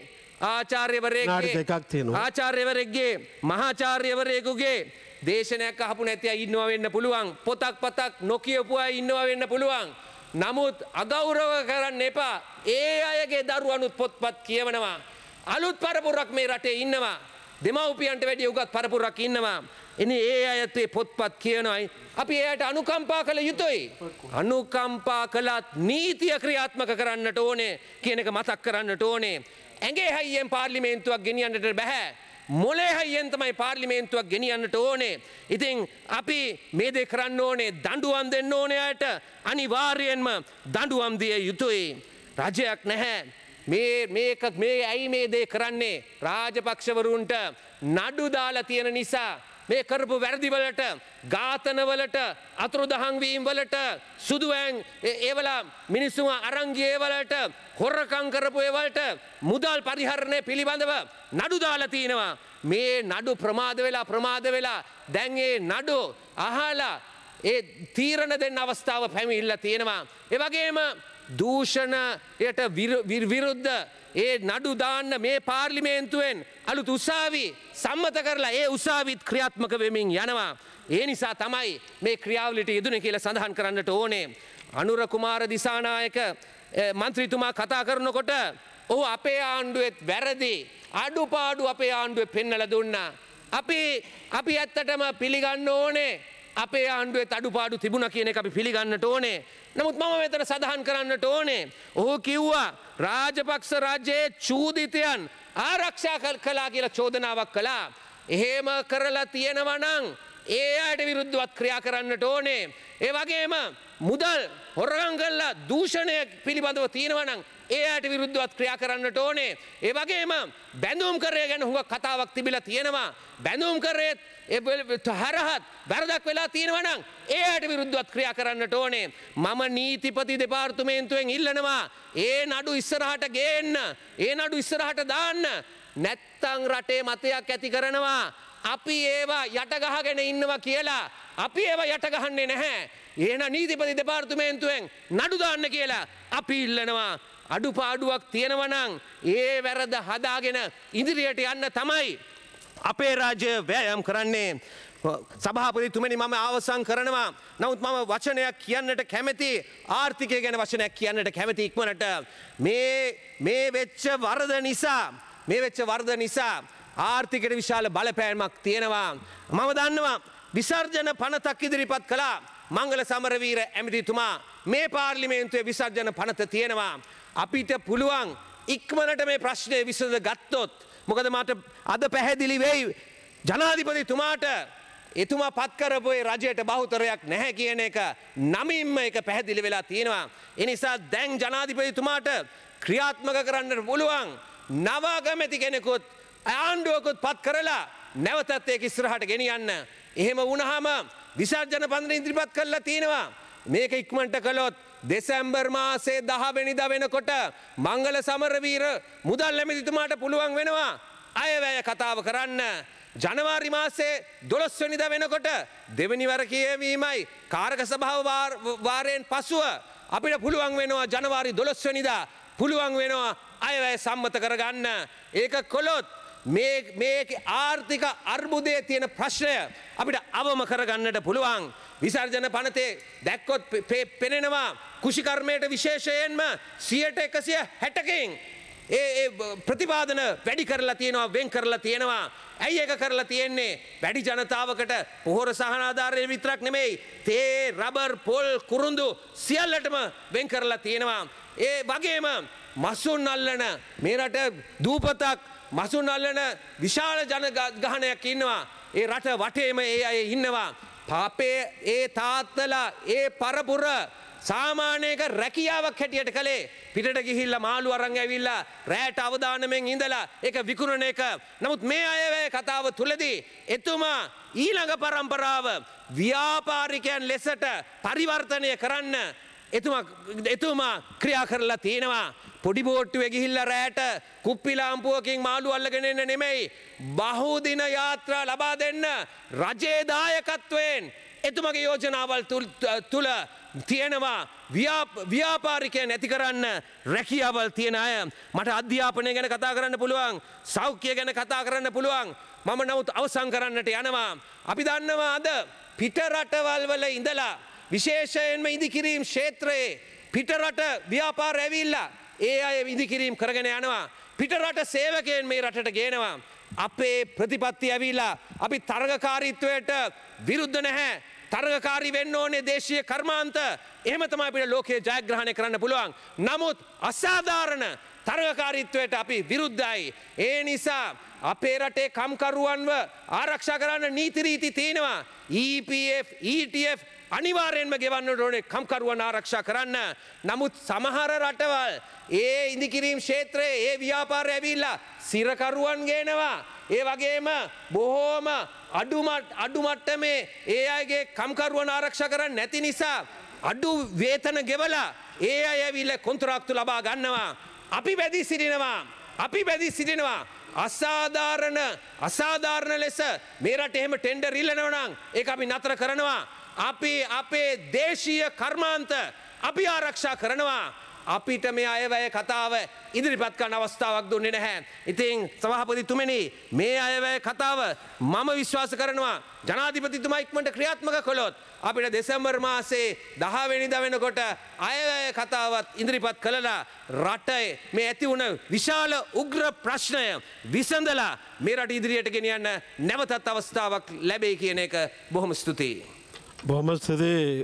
ආචාර්යවරයෙක්ගේ මහාචාර්යවරයෙකුගේ දේශනයක් අහපු නැති අය ඉන්නවා වෙන්න පුළුවන්. පොතක් නොකියපු අය ඉන්නවා වෙන්න පුළුවන්. නමුත් අගෞරව කරන්න එපා. ඒ අයගේ දරුවනුත් පොත්පත් කියවනවා. අලුත් පරපුරක් මේ රටේ ඉන්නවා. දෙමව්පියන්ට වැඩිය උගත් පරපුරක් ඉන්නවා. එනේ ඒ අයත් මේ පොත්පත් කියනවායි. අපි එයාට අනුකම්පා කළ යුතුයි. අනුකම්පා කළත් නීතිය ක්‍රියාත්මක කරන්නට ඕනේ කියන එක මතක් කරන්නට ඕනේ. ඇඟේ හයියෙන් පාර්ලිමේන්තුවක් ගෙනියන්නට බෑ. මොලේ හයියෙන් තමයි පාර්ලිමේන්තුවක් ගෙනියන්නට ඕනේ. ඉතින් අපි මේ දේ කරන්න ඕනේ. දඬුවම් දෙන්න ඕනේ අයට. අනිවාර්යයෙන්ම දඬුවම් දිය යුතුයි. රජයක් නැහැ. මේ ඇයි මේ දේ කරන්නේ? රාජපක්ෂවරුන්ට නඩු දාලා තියෙන නිසා මේ කරපු වැරදිවලට, ඝාතනවලට, අතුරුදහන් වීම වලට, සුදුවැන් ඒවල මිනිස්සුම අරන් ගිය ඒවලට, හොරකම් කරපු ඒවලට මුදල් පරිහරණය පිළිබඳව නඩු දාලා තිනවා. මේ නඩු ප්‍රමාද වෙලා දැන් ඒ නඩු අහලා ඒ තීරණ දෙන්න අවස්ථාව පැමිණිලා තියෙනවා. ඒ වගේම දූෂණයට විරුද්ධ ඒ නඩු දාන්න මේ පාර්ලිමේන්තුවෙන් අලුත් උසාවි සම්මත කරලා ඒ උසාවිත් ක්‍රියාත්මක වෙමින් යනවා. ඒ නිසා තමයි මේ ක්‍රියාවලියට යෙදුනේ කියලා සඳහන් කරන්නට ඕනේ. අනුර කුමාර දිසානායක මන්ත්‍රීතුමා කතා කරනකොට ඔහු අපේ ආණ්ඩුවෙත් වැරදි අඩුපාඩු අපේ ආණ්ඩුවේ පෙන්නලා දුන්නා. අපි ඇත්තටම පිළිගන්න ඕනේ අපේ ආණ්ඩුවේ අඩුපාඩු තිබුණා කියන එක අපි පිළිගන්නට ඕනේ. නමුත් මම මෙතන සඳහන් කරන්නට ඕනේ. ඔහු කිව්වා රාජපක්ෂ රජයේ චූදිතයන් ආරක්ෂා කළා කියලා චෝදනාවක් කළා. එහෙම කරලා තියෙනවා නම් ඒ අයට විරුද්ධවත් ක්‍රියා කරන්නට ඕනේ. ඒ වගේම මුදල් හොරගම් කරලා දූෂණය පිළිබඳව තියෙනවා නම් ඒ අයට විරුද්ධවත් ක්‍රියා කරන්නට ඕනේ. ඒ වගේම බැඳුම් කරේ ගැන හුඟක් කතාවක් තිබිලා තියෙනවා. බැඳුම් කරේත් හරහත් වැරදක් වෙලා තියෙනවා නම් ඒ අයට විරුද්ධවත් ක්‍රියා කරන්නට ඕනේ. මම නීතිපති දෙපාර්තමේන්තුවෙන් ඉල්ලනවා ඒ නඩු ඉස්සරහට ගේන්න. ඒ නඩු ඉස්සරහට දාන්න. නැත්තං රටේ මතයක් ඇති කරනවා අපි ඒවා යටගහගෙන ඉන්නවා කියලා. අපි ඒවා යටගහන්නේ නැහැ. එහෙනම් නීතිපති දෙපාර්තමේන්තුවෙන් නඩු දාන්න කියලා අපි ඉල්ලනවා. අඩුපාඩුවක් තියෙනවා නම් ඒ වැරද හදාගෙන ඉදිරියට යන්න තමයි අපේ රාජ්‍ය වෑයම් කරන්නේ. සභාපතිතුමනි මම අවසන් කරනවා. නමුත් මම වචනයක් කියන්නට කැමති ආර්ථිකය ගැන වචනයක් කියන්නට කැමති ඉක්මනට මේ වෙච්ච වරද නිසා ආර්ථිකයට විශාල බලපෑමක් තියෙනවා. මම දන්නවා විසර්ජන පනතක් ඉදිරිපත් කළා මංගල සමරවීර ඇමතිතුමා. මේ පාර්ලිමේන්තුවේ විසර්ජන පනත තියෙනවා. අපිට පුළුවන් ඉක්මනට මේ ප්‍රශ්නය විසඳ ගත්තොත් මොකද මට අද පැහැදිලි වෙයි ජනාධිපතිතුමාට එතුමා පත් කරපු ඒ රජයට බහුතරයක් නැහැ කියන එක නමින්ම එක පැහැදිලි වෙලා තියෙනවා. ඒ නිසා දැන් ජනාධිපතිතුමාට ක්‍රියාත්මක කරන්න පුළුවන් නවාගමැති කෙනෙකුත් ආණ්ඩුවකුත් පත් කරලා නැවතත් ඒක ඉස්සරහට ගෙනියන්න. එහෙම වුණාම විසර්ජන පන්දර ඉදිරිපත් කරලා තියෙනවා. මේක ඉක්මනට කළොත් දෙසැම්බර් මාසේ 10 වෙනිදා වෙනකොට මංගල සමරවීර මුදල් ඇමතිතුමාට පුළුවන් වෙනවා අයවැය කතාව කරන්න. ජනවාරි මාසේ 12 වෙනිදා වෙනකොට දෙවෙනි වර කියවීමයි කාරක සභාව වාරයෙන් පසුව අපිට පුළුවන් වෙනවා ජනවාරි 12 වෙනිදා පුළුවන් වෙනවා අයවැය සම්මත කරගන්න. ඒක කළොත් මේ ආර්ථික අර්බුදයේ තියෙන ප්‍රශ්නය අපිට අවම කරගන්නට පුළුවන්. විසර්ජන පනතේ දැක්කොත් පෙනෙනවා කුෂිකර්මයට විශේෂයෙන්ම 160කින් ඒ ප්‍රතිපාදන වැඩි කරලා තියෙනවා වෙන් කරලා තියෙනවා. ඇයි ඒක කරලා තියෙන්නේ? වැඩි ජනතාවකට පොහොර සහන ආධාරය විතරක් නෙමෙයි තේ රබර් පොල් කුරුඳු සියල්ලටම වෙන් කරලා තියෙනවා. ඒ වගේම මසුන් අල්ලන මේ රට දූපතක් මසුන් අල්ලන විශාල ජනගහනයක් ඉන්නවා. ඒ රට වටේම ඒ අය ඉන්නවා. පාපේ ඒ තාත්තලා ඒ පරපුර සාමාන්‍යක රැකියාවක් හැටියට කළේ පිටට ගිහිල්ලා මාළු අරන් ඇවිල්ලා රැට අවදානමෙන් ඉඳලා ඒක විකුණන එක. නමුත් මේ අයවැය කතාව තුලදී එතුමා ඊළඟ පරම්පරාව ව්‍යාපාරිකයන් ලෙසට පරිවර්තනය කරන්න එතුමා ක්‍රියා කරලා තියෙනවා. පොඩි බෝට්ටුවේ ගිහිල්ලා රැට කුප්පි ලාම්පුවකින් මාළු අල්ලගෙන එන්න නෙමෙයි බහුදින යාත්‍රා ලබා දෙන්න රජයේ දායකත්වයෙන් එතුමගේ යෝජනාවල් තුල තියෙනවා ව්‍යාපාරිකයන් ඇති කරන්න රැකියාවල් තියෙන අය. මට අධ්‍යාපනය ගැන කතා කරන්න පුළුවන් සෞඛ්‍ය ගැන කතා කරන්න පුළුවන්. මම නමුත් අවසන් කරන්නට යනවා. අපි දන්නවා අද පිට රටවල් වල ඉඳලා විශේෂයෙන්ම ඉදිකිරීම් ක්ෂේත්‍රයේ පිටරට ව්‍යාපාර ඇවිල්ලා ඒ අය ඉදිකිරීම් කරගෙන යනවා. පිටරට සේවකයන් මේ රටට ගේනවා. අපේ ප්‍රතිපත්ති ඇවිල්ලා අපි තරගකාරීත්වයට විරුද්ධ නැහැ. තරගකාරී වෙන්න ඕනේ දේශීය කර්මාන්ත. එහෙම තමයි අපිට ලෝකයේ ජයග්‍රහණය කරන්න පුළුවන්. නමුත් අසාධාරණ තරගකාරීත්වයට අපි විරුද්ධයි. ඒ නිසා අපේ රටේ කම්කරුවන්ව ආරක්ෂා කරන්න නීති රීති තියෙනවා. EPF, ETF අනිවාර්යෙන්ම ගෙවන්නට ඕනේ කම්කරුවන් ආරක්ෂා කරන්න. නමුත් සමහර රටවල් ඒ ඉදිකිරීම් ක්ෂේත්‍රයේ ඒ ව්‍යාපාරය ඇවිල්ලා සිරකරුවන් ගේනවා. ඒ වගේම බොහෝම අඩු මට්ටමේ ඒ අයගේ කම්කරුවන් ආරක්ෂා කරන්නේ නැති නිසා අඩු වේතන ගෙවලා ඒ අය ඇවිල්ලා කොන්ත්‍රාත්තු ලබා ගන්නවා. අපි බැදී සිටිනවා. අසාධාරණ ලෙස මේ රටේ එහෙම ටෙන්ඩර් ඉල්ලනවා නම් ඒක අපි නතර කරනවා. අපි අපේ දේශීය කර්මාන්ත අපි ආරක්ෂා කරනවා. අපිට මේ අයවැය කතාව ඉදිරිපත් කරන්න අවස්ථාවක් දුන්නේ නැහැ. ඉතින් සභාපතිතුමනි මේ අයවැය කතාව මම විශ්වාස කරනවා ජනාධිපතිතුමා ඉක්මනට ක්‍රියාත්මක කළොත් අපිට දෙසැම්බර් මාසේ 10 වෙනිදා වෙනකොට අයවැය කතාවත් ඉදිරිපත් කළලා රටේ මේ ඇති වුණ විශාල උග්‍ර ප්‍රශ්නය විසඳලා මේ රට ඉදිරියට ගෙනියන්න නැවතත් අවස්ථාවක් ලැබෙයි කියන එක බොහොම ස්තුතියි. බොහොම ස්තුතියි